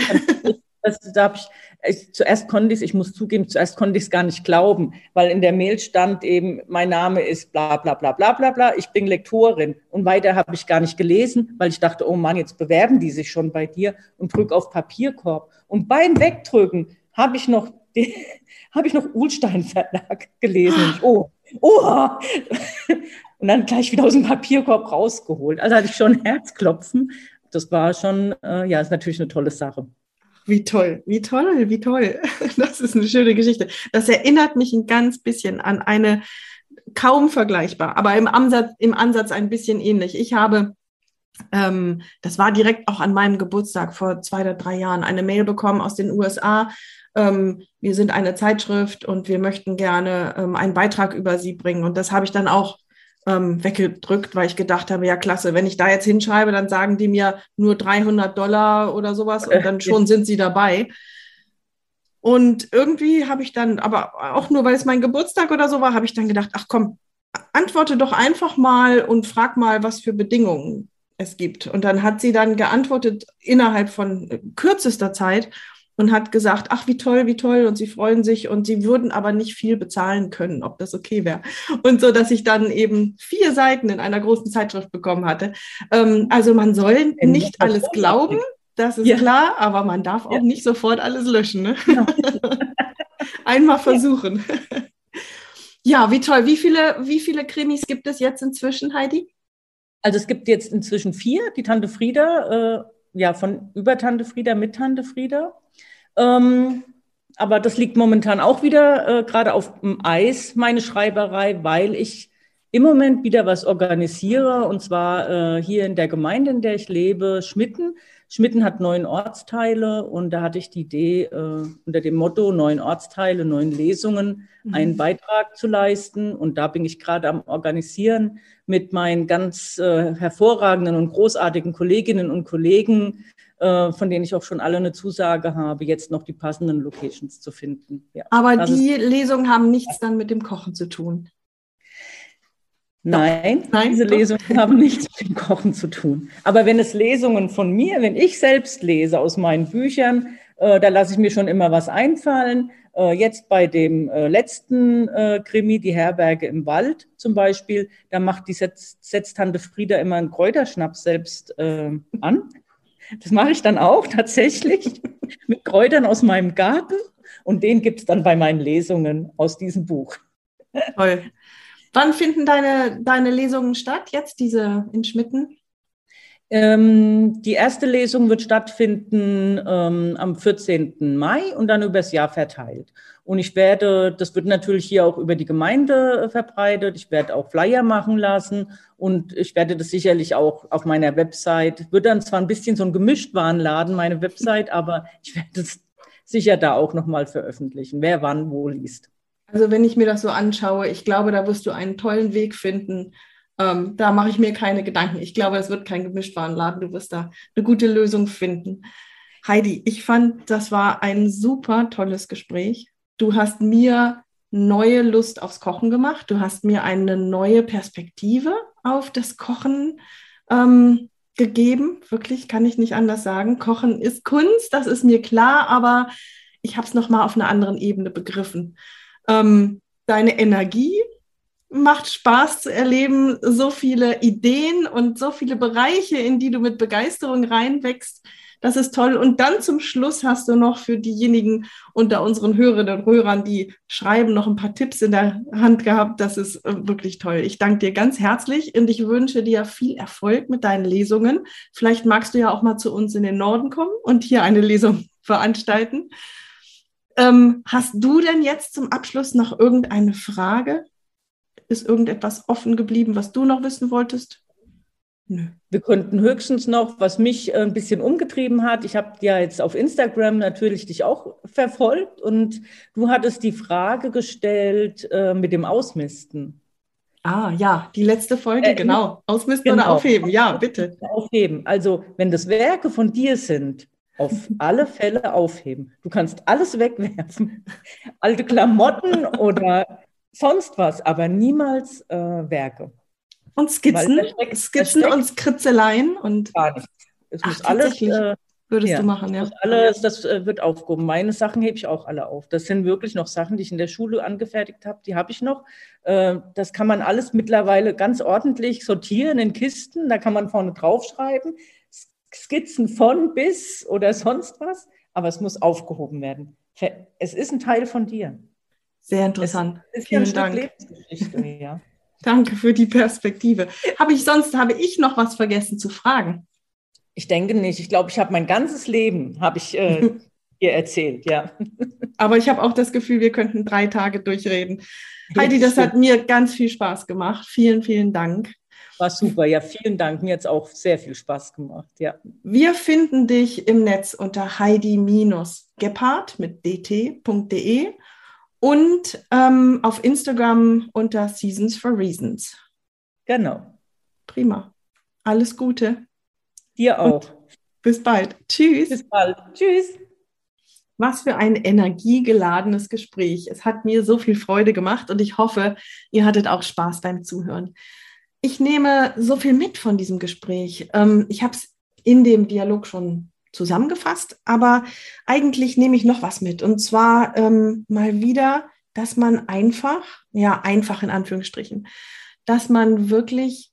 Zuerst konnte ich es gar nicht glauben, weil in der Mail stand eben, mein Name ist bla bla bla bla bla bla, ich bin Lektorin. Und weiter habe ich gar nicht gelesen, weil ich dachte, oh Mann, jetzt bewerben die sich schon bei dir und drücke auf Papierkorb. Und beim Wegdrücken habe ich noch Ullstein Verlag gelesen. Und und dann gleich wieder aus dem Papierkorb rausgeholt. Also hatte ich schon Herzklopfen. Das war schon, ist natürlich eine tolle Sache. Wie toll, wie toll, wie toll. Das ist eine schöne Geschichte. Das erinnert mich ein ganz bisschen an eine, kaum vergleichbar, aber im Ansatz ein bisschen ähnlich. Ich habe, das war direkt auch an meinem Geburtstag vor 2 oder 3 Jahren, eine Mail bekommen aus den USA. Wir sind eine Zeitschrift und wir möchten gerne einen Beitrag über Sie bringen. Und das habe ich dann auch weggedrückt, weil ich gedacht habe, ja klasse, wenn ich da jetzt hinschreibe, dann sagen die mir nur $300 oder sowas und dann schon sind sie dabei. Und irgendwie habe ich dann, aber auch nur, weil es mein Geburtstag oder so war, habe ich dann gedacht, ach komm, antworte doch einfach mal und frag mal, was für Bedingungen es gibt. Und dann hat sie dann geantwortet innerhalb von kürzester Zeit und hat gesagt, ach, wie toll, und sie freuen sich und sie würden aber nicht viel bezahlen können, ob das okay wäre. Und so, dass ich dann eben 4 Seiten in einer großen Zeitschrift bekommen hatte. Also man soll nicht alles glauben, das ist klar, aber man darf auch nicht sofort alles löschen. Ne? Ja. Einmal versuchen. Ja, wie toll. Wie viele Krimis gibt es jetzt inzwischen, Heidi? Also es gibt jetzt inzwischen 4, die Tante Frieda, von über Tante Frieda mit Tante Frieda. Aber das liegt momentan auch wieder gerade auf dem Eis, meine Schreiberei, weil ich im Moment wieder was organisiere, und zwar hier in der Gemeinde, in der ich lebe, Schmitten. Schmitten hat 9 Ortsteile und da hatte ich die Idee, unter dem Motto 9 Ortsteile, 9 Lesungen, einen Beitrag zu leisten. Und da bin ich gerade am Organisieren mit meinen ganz hervorragenden und großartigen Kolleginnen und Kollegen, von denen ich auch schon alle eine Zusage habe, jetzt noch die passenden Locations zu finden. Ja, aber die Lesungen haben nichts dann mit dem Kochen zu tun? Nein, Nein, diese doch. Lesungen haben nichts mit dem Kochen zu tun. Aber wenn es Lesungen von mir, wenn ich selbst lese aus meinen Büchern, da lasse ich mir schon immer was einfallen. Jetzt bei dem letzten Krimi, Die Herberge im Wald zum Beispiel, da setzt Tante Frieda immer einen Kräuterschnaps selbst an. Das mache ich dann auch tatsächlich mit Kräutern aus meinem Garten und den gibt es dann bei meinen Lesungen aus diesem Buch. Toll. Wann finden deine Lesungen statt? Jetzt diese in Schmitten? Die erste Lesung wird stattfinden am 14. Mai und dann übers Jahr verteilt. Und das wird natürlich hier auch über die Gemeinde verbreitet. Ich werde auch Flyer machen lassen und ich werde das sicherlich auch auf meiner Website, wird dann zwar ein bisschen so ein Gemischtwarenladen, meine Website, aber ich werde es sicher da auch nochmal veröffentlichen, wer wann wo liest. Also wenn ich mir das so anschaue, ich glaube, da wirst du einen tollen Weg finden. Da mache ich mir keine Gedanken. Ich glaube, es wird kein Gemischtwarenladen. Du wirst da eine gute Lösung finden. Heidi, ich fand, das war ein super tolles Gespräch. Du hast mir neue Lust aufs Kochen gemacht. Du hast mir eine neue Perspektive auf das Kochen gegeben. Wirklich, kann ich nicht anders sagen. Kochen ist Kunst, das ist mir klar, aber ich habe es nochmal auf einer anderen Ebene begriffen. Deine Energie macht Spaß zu erleben, so viele Ideen und so viele Bereiche, in die du mit Begeisterung reinwächst. Das ist toll. Und dann zum Schluss hast du noch für diejenigen unter unseren Hörerinnen und Hörern, die schreiben, noch ein paar Tipps in der Hand gehabt. Das ist wirklich toll. Ich danke dir ganz herzlich und ich wünsche dir viel Erfolg mit deinen Lesungen. Vielleicht magst du ja auch mal zu uns in den Norden kommen und hier eine Lesung veranstalten. Hast du denn jetzt zum Abschluss noch irgendeine Frage? Ist irgendetwas offen geblieben, was du noch wissen wolltest? Nö. Wir könnten höchstens noch, was mich ein bisschen umgetrieben hat, ich habe ja jetzt auf Instagram natürlich dich auch verfolgt und du hattest die Frage gestellt mit dem Ausmisten. Ah ja, die letzte Folge, genau. Ausmisten oder Genau. aufheben, ja, bitte. Aufheben. Also wenn das Werke von dir sind, auf alle Fälle aufheben. Du kannst alles wegwerfen, alte Klamotten oder sonst was, aber niemals Werke. Und Skizzen, Skizzen und Kritzeleien und gar nichts. Es muss alles, würdest du machen, ja. Das wird aufgehoben. Meine Sachen hebe ich auch alle auf. Das sind wirklich noch Sachen, die ich in der Schule angefertigt habe, die habe ich noch. Das kann man alles mittlerweile ganz ordentlich sortieren in Kisten, da kann man vorne draufschreiben, Skizzen von bis oder sonst was, aber es muss aufgehoben werden. Es ist ein Teil von dir. Sehr interessant. Es ist ja ein Stück Lebensgeschichte, ja. Danke für die Perspektive. Habe ich noch was vergessen zu fragen? Ich denke nicht. Ich glaube, ich habe mein ganzes Leben, dir erzählt, ja. Aber ich habe auch das Gefühl, wir könnten 3 Tage durchreden. Heidi, das hat mir ganz viel Spaß gemacht. Vielen, vielen Dank. War super, ja, vielen Dank. Mir hat es auch sehr viel Spaß gemacht, ja. Wir finden dich im Netz unter heidi-gebhardt mit dt.de und auf Instagram unter Seasons for Reasons. Genau. Prima. Alles Gute. Dir auch. Und bis bald. Tschüss. Bis bald. Tschüss. Was für ein energiegeladenes Gespräch. Es hat mir so viel Freude gemacht und ich hoffe, ihr hattet auch Spaß beim Zuhören. Ich nehme so viel mit von diesem Gespräch. Ich habe es in dem Dialog schon zusammengefasst, aber eigentlich nehme ich noch was mit. Und zwar mal wieder, dass man einfach in Anführungsstrichen, dass man wirklich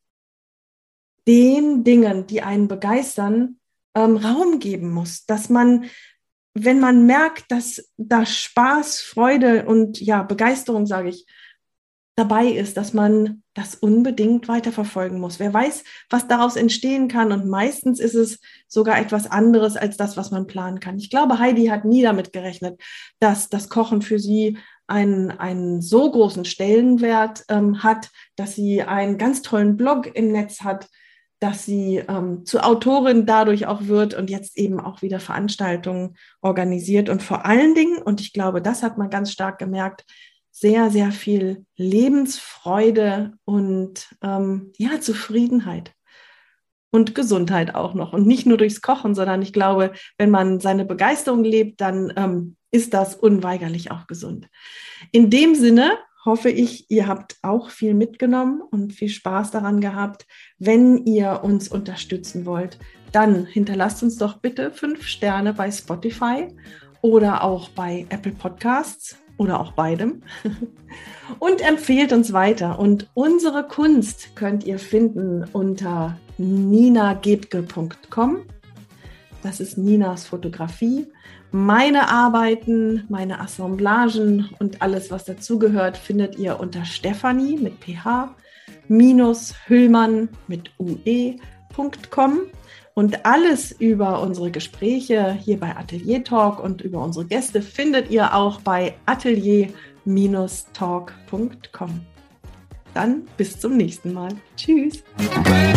den Dingen, die einen begeistern, Raum geben muss. Dass man, wenn man merkt, dass da Spaß, Freude und Begeisterung, sage ich, dabei ist, dass man das unbedingt weiterverfolgen muss. Wer weiß, was daraus entstehen kann und meistens ist es sogar etwas anderes als das, was man planen kann. Ich glaube, Heidi hat nie damit gerechnet, dass das Kochen für sie einen so großen Stellenwert hat, dass sie einen ganz tollen Blog im Netz hat, dass sie zur Autorin dadurch auch wird und jetzt eben auch wieder Veranstaltungen organisiert und vor allen Dingen, und ich glaube, das hat man ganz stark gemerkt, sehr, sehr viel Lebensfreude und Zufriedenheit und Gesundheit auch noch. Und nicht nur durchs Kochen, sondern ich glaube, wenn man seine Begeisterung lebt, dann ist das unweigerlich auch gesund. In dem Sinne hoffe ich, ihr habt auch viel mitgenommen und viel Spaß daran gehabt. Wenn ihr uns unterstützen wollt, dann hinterlasst uns doch bitte 5 Sterne bei Spotify oder auch bei Apple Podcasts oder auch beidem und empfehlt uns weiter. Und unsere Kunst könnt ihr finden unter ninagebke.com. Das ist Ninas Fotografie. Meine Arbeiten, meine Assemblagen und alles, was dazugehört, findet ihr unter Stefanie mit ph Hüllmann mit ue.com. Und alles über unsere Gespräche hier bei Atelier Talk und über unsere Gäste findet ihr auch bei atelier-talk.com. Dann bis zum nächsten Mal. Tschüss.